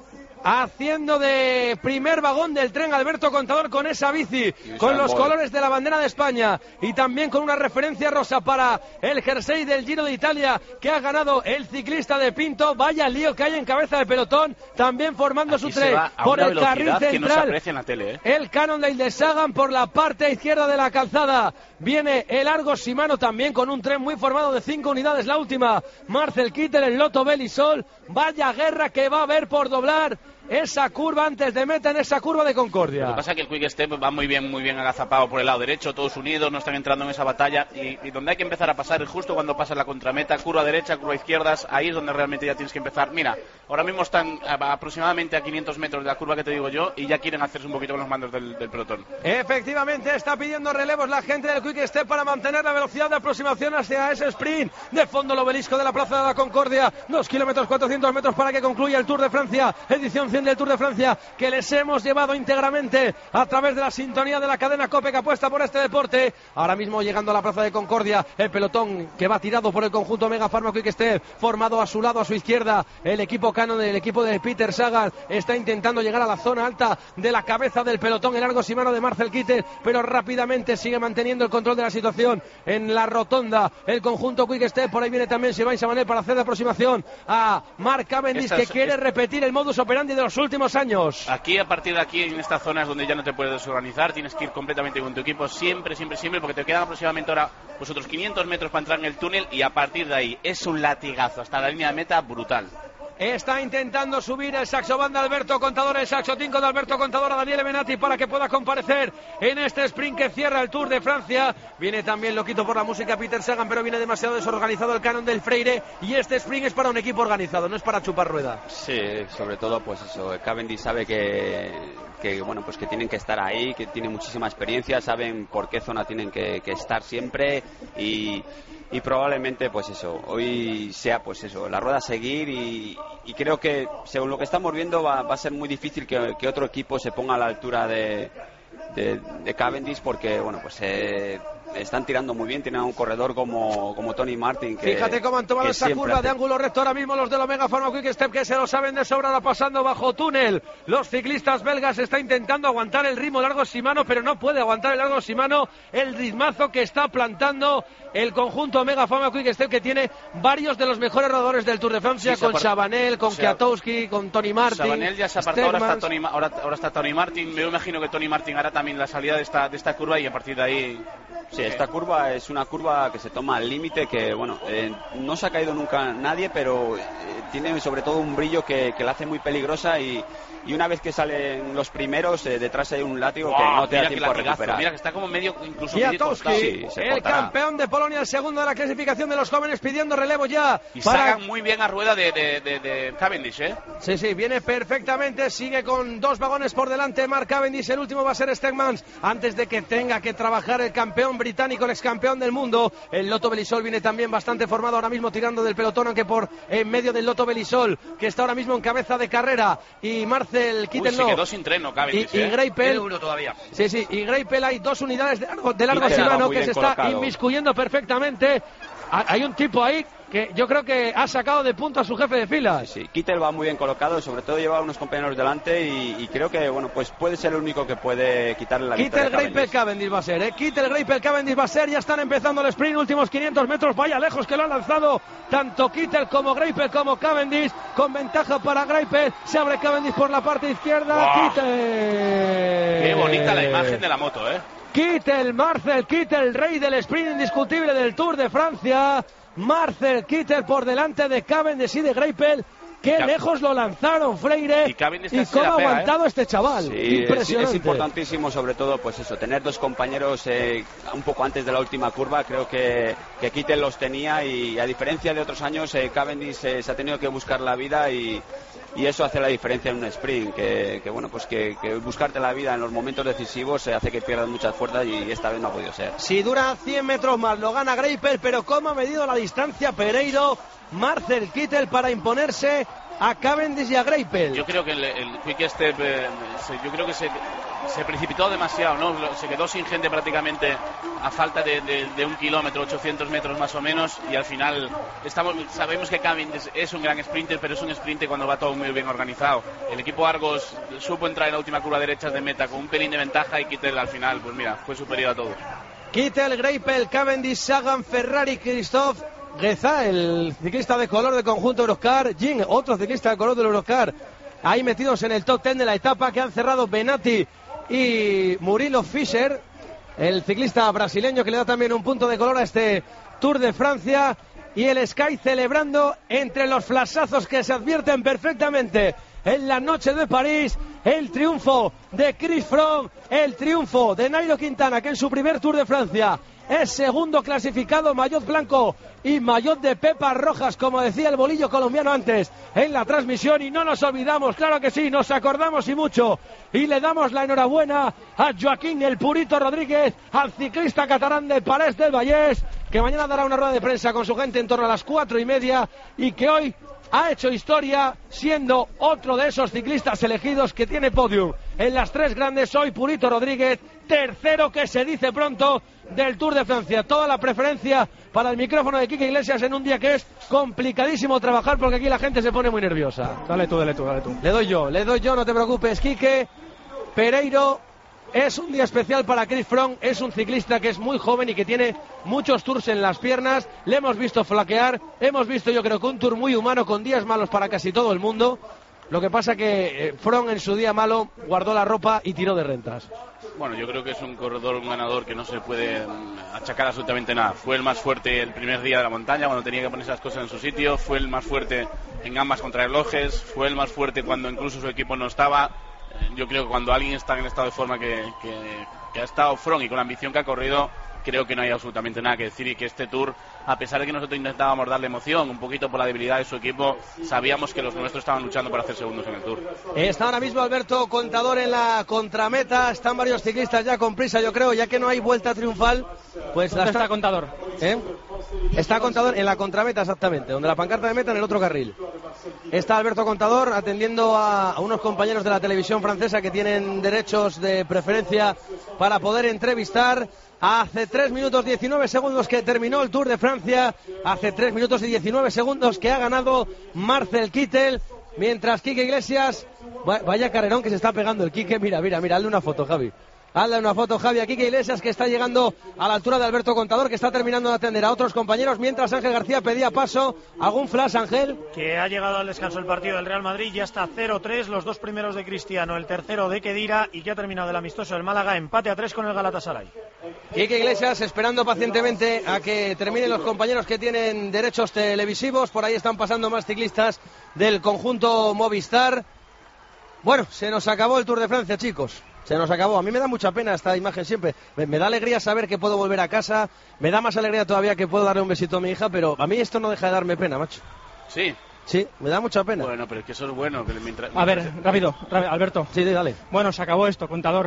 Speaker 1: Haciendo de primer vagón del tren Alberto Contador con esa bici, con los colores de la bandera de España y también con una referencia rosa para el jersey del Giro de Italia que ha ganado el ciclista de Pinto. Vaya lío que hay en cabeza de pelotón, también formando
Speaker 4: aquí
Speaker 1: su tren por el carril central.
Speaker 4: Que no se aprecia en la tele,
Speaker 1: El Cannondale de Sagan por la parte izquierda de la calzada. Viene el Argos Shimano también con un tren muy formado de 5 unidades. La última, Marcel Kittel, el Lotto Belisol. Vaya guerra que va a haber por doblar esa curva antes de meta en esa curva de Concordia.
Speaker 4: Lo que pasa es que el Quick Step va muy bien agazapado por el lado derecho, todos unidos, no están entrando en esa batalla y donde hay que empezar a pasar es justo cuando pasa la contrameta, curva derecha, curva izquierdas, ahí es donde realmente ya tienes que empezar. Mira, ahora mismo están aproximadamente a 500 metros de la curva que te digo yo y ya quieren hacerse un poquito con los mandos del pelotón.
Speaker 1: Efectivamente, está pidiendo relevos la gente del Quick Step para mantener la velocidad de aproximación hacia ese sprint. De fondo el obelisco de la Plaza de la Concordia, 2 kilómetros 400 metros para que concluya el Tour de Francia, edición del Tour de Francia, que les hemos llevado íntegramente a través de la sintonía de la cadena COPE, que apuesta por este deporte. Ahora mismo llegando a la Plaza de Concordia, el pelotón que va tirado por el conjunto Mega Pharma Quick Step, formado a su lado, a su izquierda, el equipo Canon, el equipo de Peter Sagan, está intentando llegar a la zona alta de la cabeza del pelotón, el Argos Shimano de Marcel Kittel, pero rápidamente sigue manteniendo el control de la situación en la rotonda, el conjunto Quick Step. Por ahí viene también Sylvain Chavanel para hacer de aproximación a Mark Cavendish, que quiere repetir el modus operandi de los últimos años.
Speaker 4: Aquí, a partir de aquí, en estas zonas donde ya no te puedes desorganizar, tienes que ir completamente con tu equipo, siempre, porque te quedan aproximadamente ahora pues otros 500 metros para entrar en el túnel y a partir de ahí es un latigazo hasta la línea de meta brutal.
Speaker 1: Está intentando subir el saxofón de Alberto Contador, el saxotinco de Alberto Contador a Daniele Benatti para que pueda comparecer en este sprint que cierra el Tour de Francia. Viene también loquito por la música Peter Sagan, pero viene demasiado desorganizado el Canon del Freire y este sprint es para un equipo organizado, no es para chupar rueda.
Speaker 5: Sí, sobre todo pues eso, Cavendish sabe que bueno, pues que tienen que estar ahí, que tienen muchísima experiencia, saben por qué zona tienen que estar siempre y probablemente pues eso, hoy sea pues eso, la rueda a seguir y creo que según lo que estamos viendo va a ser muy difícil que otro equipo se ponga a la altura de Cavendish, porque bueno, pues están tirando muy bien, tienen un corredor como Tony Martin
Speaker 1: fíjate cómo han tomado esa curva de ángulo recto ahora mismo los del Omega Pharma Quick Step, que se lo saben de sobra, pasando bajo túnel. Los ciclistas belgas está intentando aguantar el ritmo largo Shimano, pero no puede aguantar el largo Shimano el ritmazo que está plantando el conjunto Omega Pharma Quick Step, que tiene varios de los mejores rodadores del Tour de Francia, con Chabanel, con Kwiatkowski, con Tony Martin.
Speaker 4: Chabanel ya se apartó, ahora está Tony Martin. Me imagino que Tony Martin hará también la salida de esta curva y a partir de ahí...
Speaker 5: Sí, esta curva es una curva que se toma al límite, que bueno, no se ha caído nunca nadie, pero tiene sobre todo un brillo que la hace muy peligrosa y una vez que salen los primeros, detrás hay un látigo que no te da tiempo a recuperar.
Speaker 4: Mira que está como medio, incluso
Speaker 1: Kwiatkowski, el campeón de Polonia, el segundo de la clasificación de los jóvenes, pidiendo relevo ya.
Speaker 4: Y Sagan muy bien a rueda de Cavendish, ¿eh?
Speaker 1: Sí, viene perfectamente, sigue con 2 vagones por delante Mark Cavendish, el último va a ser Stegmans, antes de que tenga que trabajar el campeón británico, el ex campeón del mundo. El Lotto Belisol viene también bastante formado ahora mismo, tirando del pelotón, aunque por en medio del Lotto Belisol, que está ahora mismo en cabeza de carrera, y Marcel Kittel
Speaker 4: se quedó sin tren, ¿no? Cavendish,
Speaker 1: y Greipel
Speaker 6: uno todavía.
Speaker 1: Sí, y Greipel, hay 2 unidades de largo Shimano que se está inmiscuyendo perfectamente. Hay un tipo ahí que yo creo que ha sacado de punto a su jefe de filas.
Speaker 5: Sí, Kittel va muy bien colocado, sobre todo lleva a unos compañeros delante y creo que bueno, pues puede ser el único que puede quitarle la victoria.
Speaker 1: Kittel Greipel Cavendish va a ser, Kittel Greipel Cavendish va a ser. Ya están empezando el sprint, últimos 500 metros, vaya lejos que lo han lanzado tanto Kittel como Greipel como Cavendish, con ventaja para Greipel. Se abre Cavendish por la parte izquierda.
Speaker 4: ¡Wow!
Speaker 1: Kittel,
Speaker 4: qué bonita la imagen de la moto,
Speaker 1: Kittel, Marcel Kittel, rey del sprint indiscutible del Tour de Francia. Marcel Kittel por delante de Cavendish y de Greipel. Qué lejos lo lanzaron Freire y cómo ha aguantado este chaval.
Speaker 5: Sí,
Speaker 1: impresionante.
Speaker 5: Es importantísimo, sobre todo pues eso, tener 2 compañeros un poco antes de la última curva. Creo que Kittel los tenía y a diferencia de otros años Cavendish se ha tenido que buscar la vida y eso hace la diferencia en un sprint, que bueno, pues que buscarte la vida en los momentos decisivos hace que pierdas muchas fuerzas y esta vez no ha podido ser.
Speaker 1: Si dura 100 metros más lo gana Greipel, pero cómo ha medido la distancia Pereiro, Marcel Kittel, para imponerse a Cavendish y a Greipel.
Speaker 4: Yo creo que el Quick Step, yo creo que se precipitó demasiado, ¿no? Se quedó sin gente prácticamente a falta de 1 kilómetro, 800 metros más o menos, y al final sabemos que Cavendish es un gran sprinter, pero es un sprinter cuando va todo muy bien organizado. El equipo Argos supo entrar en la última curva derecha de meta con un pelín de ventaja, y Kittel al final, pues mira, fue superior a todos.
Speaker 1: Kittel, Greipel, Cavendish, Sagan, Ferrari, Christophe Geza, el ciclista de color del conjunto Euroscar, Jin, otro ciclista de color del Euroscar, ahí metidos en el top 10 de la etapa, que han cerrado Benatti y Murilo Fischer, el ciclista brasileño que le da también un punto de color a este Tour de Francia, y el Sky celebrando entre los flashazos que se advierten perfectamente en la noche de París el triunfo de Chris Froome, el triunfo de Nairo Quintana, que en su primer Tour de Francia es segundo clasificado, maillot blanco y maillot de pepas rojas, como decía el bolillo colombiano antes en la transmisión. Y no nos olvidamos, claro que sí, nos acordamos y mucho, y le damos la enhorabuena a Joaquín el Purito Rodríguez, al ciclista catalán de Parés del Vallès, que mañana dará una rueda de prensa con su gente en torno a las 4:30, y que hoy ha hecho historia siendo otro de esos ciclistas elegidos que tiene podium en las 3 grandes. Hoy Purito Rodríguez, tercero, que se dice pronto, del Tour de Francia. Toda la preferencia para el micrófono de Quique Iglesias en un día que es complicadísimo trabajar, porque aquí la gente se pone muy nerviosa.
Speaker 3: Dale tú.
Speaker 1: Le doy yo, no te preocupes, Quique. Pereiro, es un día especial para Chris Froome, es un ciclista que es muy joven y que tiene muchos tours en las piernas. Le hemos visto flaquear, hemos visto, yo creo que un tour muy humano, con días malos para casi todo el mundo. Lo que pasa que Froome en su día malo guardó la ropa y tiró de rentas.
Speaker 4: Bueno, yo creo que es un corredor, un ganador que no se puede achacar absolutamente nada. Fue el más fuerte el primer día de la montaña, cuando tenía que poner esas cosas en su sitio. Fue el más fuerte en ambas contrarrelojes. Fue el más fuerte cuando incluso su equipo no estaba. Yo creo que cuando alguien está en el estado de forma que ha estado Froome y con la ambición que ha corrido, creo que no hay absolutamente nada que decir, y que este Tour, a pesar de que nosotros intentábamos darle emoción un poquito por la debilidad de su equipo, sabíamos que los nuestros estaban luchando para hacer segundos en el Tour.
Speaker 1: Está ahora mismo Alberto Contador en la contrameta, están varios ciclistas ya con prisa, yo creo, ya que no hay vuelta triunfal, pues
Speaker 3: ¿dónde está Contador?
Speaker 1: Está Contador en la contrameta, exactamente, donde la pancarta de meta, en el otro carril. Está Alberto Contador atendiendo a unos compañeros de la televisión francesa que tienen derechos de preferencia para poder entrevistar. Hace 3 minutos 19 segundos que terminó el Tour de Francia, hace 3 minutos y 19 segundos que ha ganado Marcel Kittel, mientras Quique Iglesias, vaya carrerón que se está pegando el Quique, mira, hazle una foto, Javi. Hazle una foto, Javi, a Quique Iglesias, que está llegando a la altura de Alberto Contador, que está terminando de atender a otros compañeros, mientras Ángel García pedía paso. ¿Algún flash, Ángel?
Speaker 2: Que ha llegado al descanso el partido del Real Madrid, ya está 0-3, los 2 primeros de Cristiano, el tercero de Khedira, y que ha terminado el amistoso del Málaga, empate a 3 con el Galatasaray.
Speaker 1: Quique Iglesias esperando pacientemente a que terminen los compañeros que tienen derechos televisivos. Por ahí están pasando más ciclistas del conjunto Movistar. Bueno, se nos acabó el Tour de Francia, chicos. Se nos acabó. A mí me da mucha pena esta imagen siempre. Me da alegría saber que puedo volver a casa. Me da más alegría todavía que puedo darle un besito a mi hija, pero a mí esto no deja de darme pena, macho.
Speaker 4: Sí.
Speaker 1: Sí, me da mucha pena.
Speaker 4: Bueno, pero es que eso es bueno. Que
Speaker 3: A ver, rápido, Alberto.
Speaker 1: Sí, dale.
Speaker 3: Bueno, se acabó esto, Contador.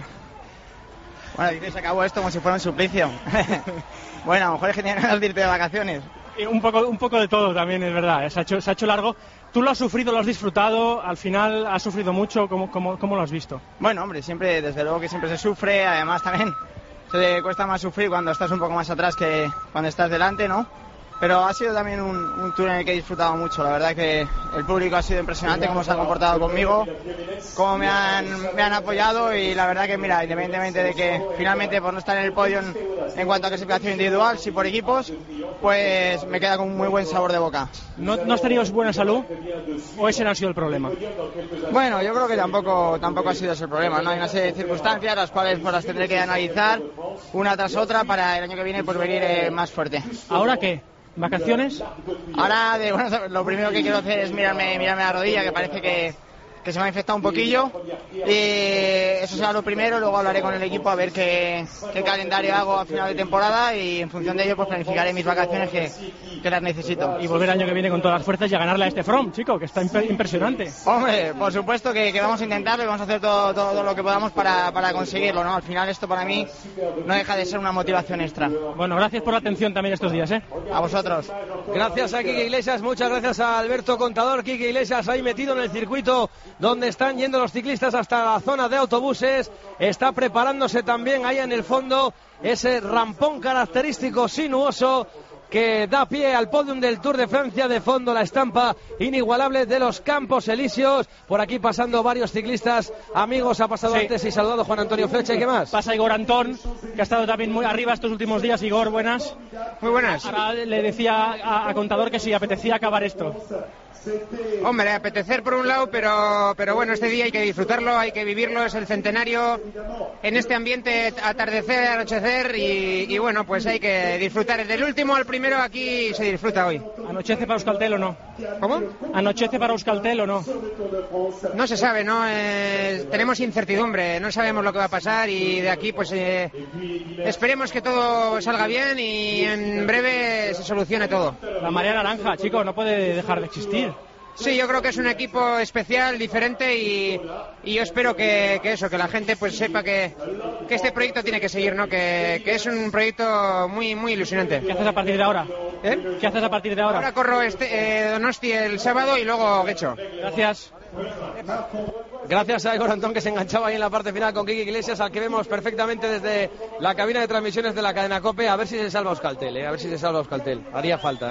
Speaker 15: Bueno, dice se acabó esto como si fuera un suplicio. Bueno, a lo mejor es que tenían ganas de irte de vacaciones.
Speaker 3: Un poco de todo también, es verdad. Se ha hecho largo. ¿Tú lo has sufrido, lo has disfrutado? Al final has sufrido mucho. ¿Cómo lo has visto?
Speaker 15: Bueno, hombre, siempre, desde luego que siempre se sufre. Además también se cuesta más sufrir cuando estás un poco más atrás que cuando estás delante, ¿no? Pero ha sido también un tour en el que he disfrutado mucho. La verdad que el público ha sido impresionante, cómo se ha comportado conmigo, cómo me han apoyado, y la verdad que, mira, independientemente de que finalmente por no estar en el podio en cuanto a clasificación individual, sí por equipos, pues me queda con un muy buen sabor de boca.
Speaker 3: ¿No has tenido buena salud o ese no ha sido el problema?
Speaker 15: Bueno, yo creo que tampoco ha sido ese el problema, ¿no? Hay una serie de circunstancias las cuales las tendré que analizar una tras otra para el año que viene pues venir más fuerte.
Speaker 3: ¿Ahora qué? ¿Vacaciones?
Speaker 15: Ahora, lo primero que quiero hacer es mirarme la rodilla, que parece que se me ha infectado un poquillo, y eso será lo primero. Luego hablaré con el equipo a ver qué calendario hago a final de temporada, y en función de ello pues planificaré mis vacaciones que las necesito.
Speaker 3: Y volver el año que viene con todas las fuerzas y a ganarle a este Froome, chico, que está impresionante.
Speaker 15: Hombre, por supuesto que vamos a intentarlo y vamos a hacer todo lo que podamos para conseguirlo, ¿no? Al final esto para mí no deja de ser una motivación extra.
Speaker 3: Bueno, gracias por la atención también estos días, ¿eh?
Speaker 15: A vosotros.
Speaker 1: Gracias a Quique Iglesias, muchas gracias a Alberto Contador. Quique Iglesias ahí metido en el circuito donde están yendo los ciclistas hasta la zona de autobuses. Está preparándose también ahí en el fondo ese rampón característico sinuoso que da pie al podium del Tour de Francia. De fondo la estampa inigualable de los Campos Elíseos. Por aquí pasando varios ciclistas amigos. Ha pasado antes y saludado Juan Antonio Flecha. ¿Y qué más?
Speaker 3: Pasa Igor Antón, que ha estado también muy arriba estos últimos días. Igor, buenas.
Speaker 16: Muy buenas.
Speaker 3: Ahora le decía a Contador que si apetecía acabar esto.
Speaker 16: Hombre, apetecer por un lado, pero bueno, este día hay que disfrutarlo, hay que vivirlo, es el centenario en este ambiente, atardecer, anochecer y bueno, pues hay que disfrutar. Del último al primero aquí se disfruta hoy.
Speaker 3: ¿Anochece para Euskaltel o no?
Speaker 16: ¿Cómo?
Speaker 3: ¿Anochece para Euskaltel o no?
Speaker 16: No se sabe, ¿no? Tenemos incertidumbre, no sabemos lo que va a pasar y de aquí pues esperemos que todo salga bien y en breve se solucione todo.
Speaker 3: La marea naranja, chicos, no puede dejar de existir.
Speaker 16: Sí, yo creo que es un equipo especial, diferente y yo espero que la gente pues sepa que este proyecto tiene que seguir, ¿no? Que es un proyecto muy muy ilusionante.
Speaker 3: ¿Qué haces a partir de ahora? ¿Qué haces a partir de ahora?
Speaker 16: Ahora corro Donosti el sábado y luego Guecho.
Speaker 3: Gracias.
Speaker 1: Gracias a Igor Antón, que se enganchaba ahí en la parte final con Quique Iglesias, al que vemos perfectamente desde la cabina de transmisiones de la cadena COPE. A ver si se salva Euskaltel, a ver si se salva Euskaltel. Haría falta,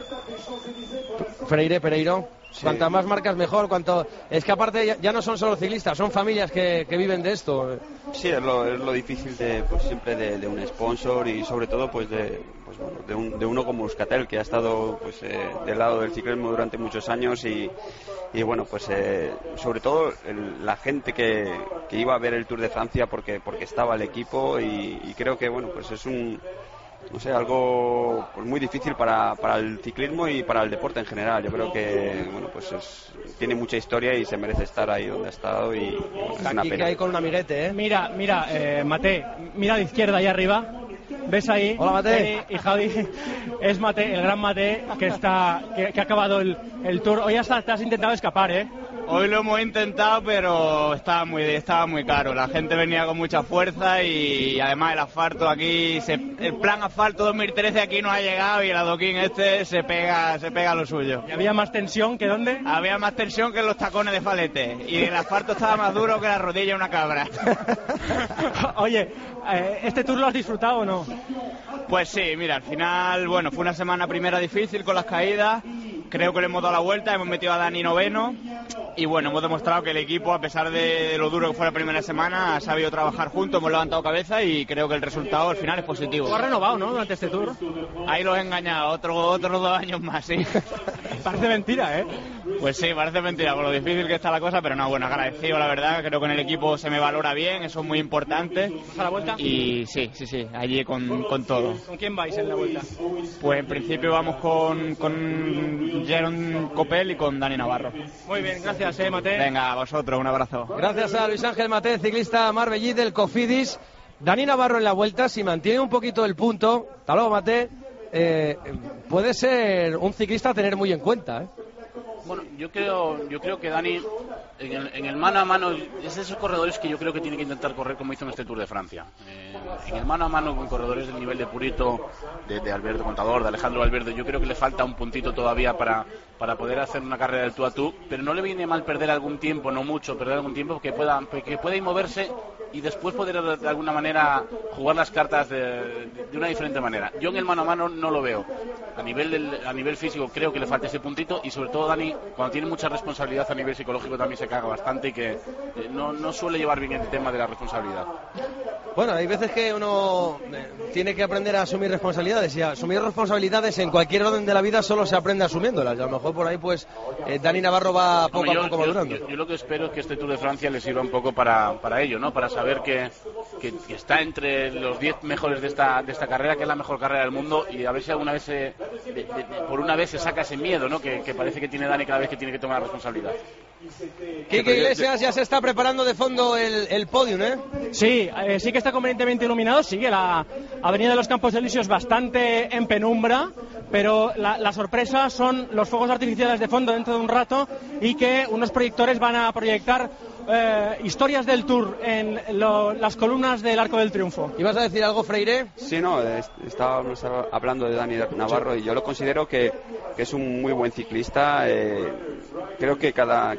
Speaker 1: Pereiro. Sí. Cuantas más marcas mejor, es que aparte ya no son solo ciclistas, son familias que viven de esto.
Speaker 5: Sí, es lo difícil siempre de un sponsor y sobre todo de uno como Euskaltel, que ha estado del lado del ciclismo durante muchos años y bueno, pues sobre todo la gente que iba a ver el Tour de Francia porque estaba el equipo y creo que bueno, pues es algo pues muy difícil para el ciclismo y para el deporte en general. Yo creo que bueno, pues tiene mucha historia y se merece estar ahí donde ha estado y bueno, es una pena.
Speaker 1: Ahí con un amiguete,
Speaker 3: Mira, Mate, mira a la izquierda ahí arriba. ¿Ves ahí?
Speaker 1: Hola, Mate.
Speaker 3: Y Javi, es Mate, el gran Mate, que ha acabado el Tour. Hoy hasta te has intentado escapar,
Speaker 17: Hoy lo hemos intentado, pero estaba muy caro. La gente venía con mucha fuerza y además el asfalto aquí, el plan asfalto 2013 aquí no ha llegado y el adoquín se pega a lo suyo.
Speaker 3: ¿Y había más tensión que dónde?
Speaker 17: Había más tensión que en los tacones de Falete y el asfalto estaba más duro que la rodilla de una cabra.
Speaker 3: Oye, ¿este Tour lo has disfrutado o no?
Speaker 17: Pues sí, mira, al final, bueno, fue una semana primera difícil con las caídas. Creo que le hemos dado la vuelta, hemos metido a Dani noveno y bueno, hemos demostrado que el equipo, a pesar de lo duro que fue la primera semana, ha sabido trabajar juntos, hemos levantado cabeza y creo que el resultado al final es positivo.
Speaker 3: ¿Tú has renovado, no, durante este Tour?
Speaker 17: Ahí los he engañado, otros 2 años más, sí.
Speaker 3: Parece mentira,
Speaker 17: Pues sí, parece mentira, por lo difícil que está la cosa, pero no, bueno, agradecido la verdad, creo que en el equipo se me valora bien, eso es muy importante.
Speaker 3: ¿Vas a la vuelta?
Speaker 17: Y sí, allí con todo.
Speaker 3: ¿Con quién vais en la vuelta?
Speaker 17: Pues en principio vamos con Jeron Copel y con Dani Navarro.
Speaker 3: Muy bien, gracias, Mate.
Speaker 17: Venga, a vosotros, un abrazo.
Speaker 1: Gracias a Luis Ángel Mate, ciclista marbellí del Cofidis. Dani Navarro en la vuelta, si mantiene un poquito el punto, hasta luego, Mate, puede ser un ciclista a tener muy en cuenta,
Speaker 4: Bueno, yo creo que Dani en el mano a mano es de esos corredores que yo creo que tiene que intentar correr como hizo en este Tour de Francia. En el mano a mano con corredores del nivel de Purito, de Alberto Contador, de Alejandro Valverde, yo creo que le falta un puntito todavía para poder hacer una carrera del tú a tú, pero no le viene mal perder algún tiempo, no mucho, perder algún tiempo que pueda ir moverse y después poder de alguna manera jugar las cartas de una diferente manera. Yo en el mano a mano no lo veo. A nivel físico creo que le falta ese puntito y sobre todo Dani, cuando tiene mucha responsabilidad a nivel psicológico también se caga bastante y que no suele llevar bien el tema de la responsabilidad.
Speaker 1: Bueno, hay veces que uno tiene que aprender a asumir responsabilidades y a asumir responsabilidades en cualquier orden de la vida solo se aprende asumiéndolas y a lo mejor por ahí pues Dani Navarro va poco a poco madurando.
Speaker 4: Yo lo que espero es que este Tour de Francia le sirva un poco para ello, ¿no? Para saber que está entre los 10 mejores de esta carrera, que es la mejor carrera del mundo y a ver si alguna vez por una vez se saca ese miedo, ¿no? Que parece que tiene Dani cada vez que tiene que tomar la responsabilidad.
Speaker 1: Quique Iglesias ya se está preparando de fondo el podium,
Speaker 3: Sí, sí que está convenientemente iluminado, sigue la avenida de los Campos Elíseos bastante en penumbra, pero la sorpresa son los fuegos artificiales de fondo dentro de un rato y que unos proyectores van a proyectar historias del Tour en las columnas del Arco del Triunfo.
Speaker 1: ¿Ibas a decir algo, Freire?
Speaker 5: Sí, no, estábamos hablando de Dani Navarro y yo lo considero que es un muy buen ciclista. Creo que cada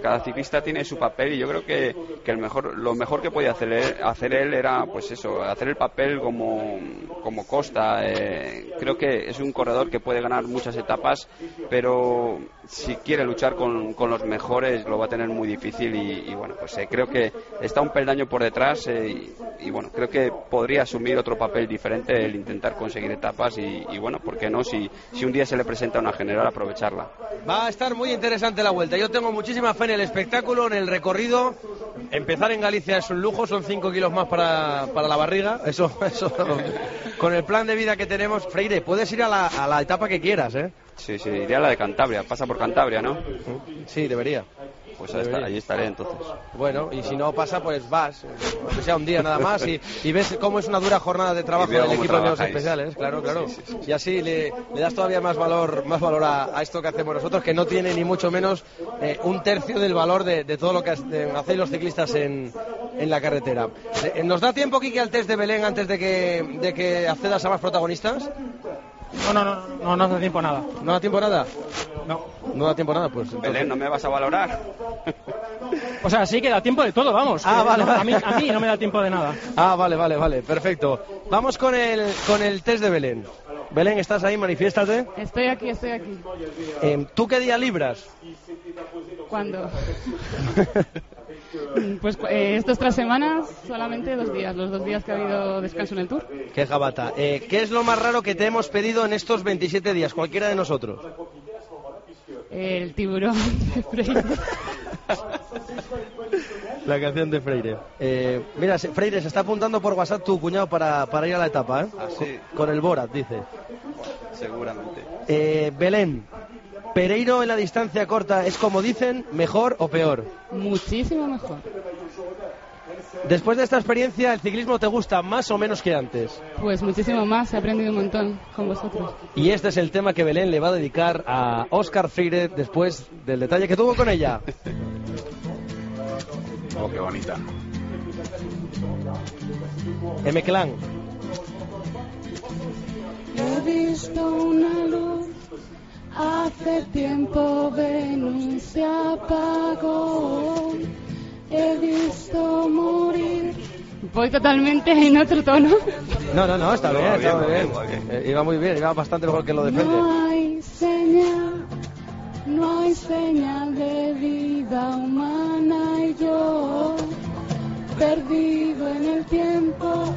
Speaker 5: cada ciclista tiene su papel y yo creo que lo mejor que podía hacer él era pues eso, hacer el papel como Costa. Creo que es un corredor que puede ganar muchas etapas, pero si quiere luchar con los mejores lo va a tener muy difícil y bueno, pues creo que está un peldaño por detrás y bueno, creo que podría asumir otro papel diferente, el intentar conseguir etapas y bueno, ¿por qué no? Si un día se le presenta una general, aprovecharla.
Speaker 1: Va a estar muy interesante la vuelta. Yo tengo muchísima fe en el espectáculo, en el recorrido. Empezar en Galicia es un lujo, son 5 kilos más para la barriga. Eso con el plan de vida que tenemos. Freire, puedes ir a la etapa que quieras, ¿eh?
Speaker 5: Sí, iré a la de Cantabria. Pasa por Cantabria, ¿no?
Speaker 1: Sí, debería.
Speaker 5: Pues allí estaré entonces.
Speaker 1: Bueno, y si no pasa, pues vas, aunque sea un día nada más, y ves cómo es una dura jornada de trabajo del equipo de medios especiales, claro. Sí. Y así le das todavía más valor a esto que hacemos nosotros, que no tiene ni mucho menos un tercio del valor de todo lo que hacéis los ciclistas en la carretera. ¿Nos da tiempo, Quique, al test de Belén antes de que accedas a más protagonistas?
Speaker 3: No da tiempo a nada.
Speaker 1: ¿No da tiempo a nada?
Speaker 3: No
Speaker 1: da tiempo a nada, pues. Entonces...
Speaker 5: Belén, ¿no me vas a valorar?
Speaker 3: O sea, sí que da tiempo de todo, vamos.
Speaker 1: Vale.
Speaker 3: A mí no me da tiempo de nada.
Speaker 1: Vale, perfecto. Vamos con el test de Belén. Belén, ¿estás ahí? Manifiéstate.
Speaker 7: Estoy aquí.
Speaker 1: ¿Tú qué día libras?
Speaker 7: ¿Cuándo? Pues estas 3 semanas solamente 2 días, los 2 días que ha habido descanso en el Tour.
Speaker 1: Qué jabata. ¿Qué es lo más raro que te hemos pedido en estos 27 días, cualquiera de nosotros?
Speaker 7: El tiburón de Freire.
Speaker 1: La canción de Freire. Mira, Freire, se está apuntando por WhatsApp tu cuñado para ir a la etapa, ¿eh?
Speaker 5: Ah, sí.
Speaker 1: Con el Borat, dice.
Speaker 5: Seguramente.
Speaker 1: Belén, ¿Pereiro en la distancia corta es, como dicen, mejor o peor?
Speaker 7: Muchísimo mejor.
Speaker 1: Después de esta experiencia, ¿el ciclismo te gusta más o menos que antes?
Speaker 7: Pues muchísimo más, he aprendido un montón con vosotros.
Speaker 1: Y este es el tema que Belén le va a dedicar a Óscar Freire después del detalle que tuvo con ella.
Speaker 4: Oh, qué bonita.
Speaker 1: M-Clan.
Speaker 7: He visto una luz, hace tiempo Venus se apagó. He visto morir. Voy totalmente en otro tono.
Speaker 1: No, está bien. Iba muy bien, iba bastante mejor que lo de Frente.
Speaker 7: No hay señal de vida humana y yo, perdido en el tiempo,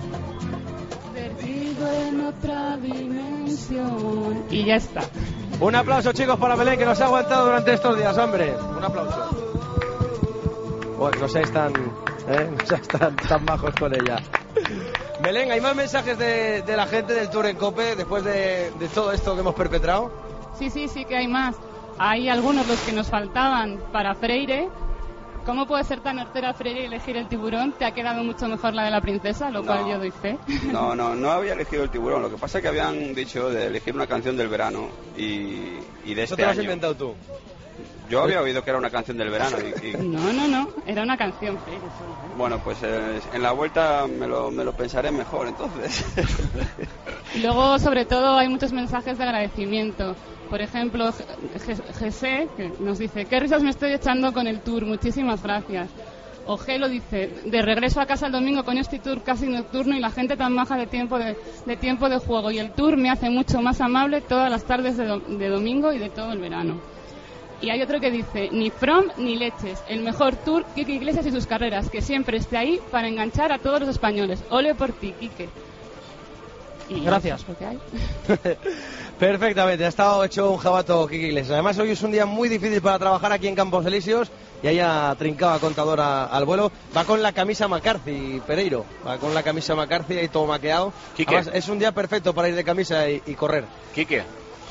Speaker 7: perdido en otra dimensión. Y ya está.
Speaker 1: Un aplauso, chicos, para Belén, que nos ha aguantado durante estos días, hombre. Un aplauso. Bueno, no seáis tan bajos con ella. Belén, ¿hay más mensajes de la gente del Tour en COPE después de todo esto que hemos perpetrado?
Speaker 7: Sí que hay más. Hay algunos los que nos faltaban para Freire. ¿Cómo puede ser tan hortera Freire y elegir el tiburón? Te ha quedado mucho mejor la de la princesa, lo cual yo doy fe.
Speaker 5: No había elegido el tiburón. Lo que pasa es que habían dicho de elegir una canción del verano y de
Speaker 1: ¿Eso
Speaker 5: este
Speaker 1: te lo has
Speaker 5: año.
Speaker 1: inventado tú?
Speaker 5: Yo había oído que era una canción del verano.
Speaker 7: No, era una canción, Freire.
Speaker 5: Bueno, pues en la vuelta me lo pensaré mejor, entonces.
Speaker 7: Y luego, sobre todo, hay muchos mensajes de agradecimiento. Por ejemplo, José, que nos dice: qué risas me estoy echando con el Tour, muchísimas gracias. O Gelo dice: de regreso a casa el domingo con este Tour casi nocturno y la gente tan maja de tiempo de juego. Y el Tour me hace mucho más amable todas las tardes de domingo y de todo el verano. Y hay otro que dice: ni From ni leches, el mejor Tour, Quique Iglesias y sus carreras, que siempre esté ahí para enganchar a todos los españoles. Ole por ti, Quique. Y
Speaker 3: gracias.
Speaker 1: Perfectamente, ha estado hecho un jabato Quique Iglesias. Además, hoy es un día muy difícil para trabajar aquí en Campos Elíseos y haya trincado a Contadora al vuelo. Va con la camisa McCarthy, Pereiro. Va con la camisa McCarthy y todo maqueado.
Speaker 4: Quique.
Speaker 1: Además, es un día perfecto para ir de camisa y correr.
Speaker 4: Quique.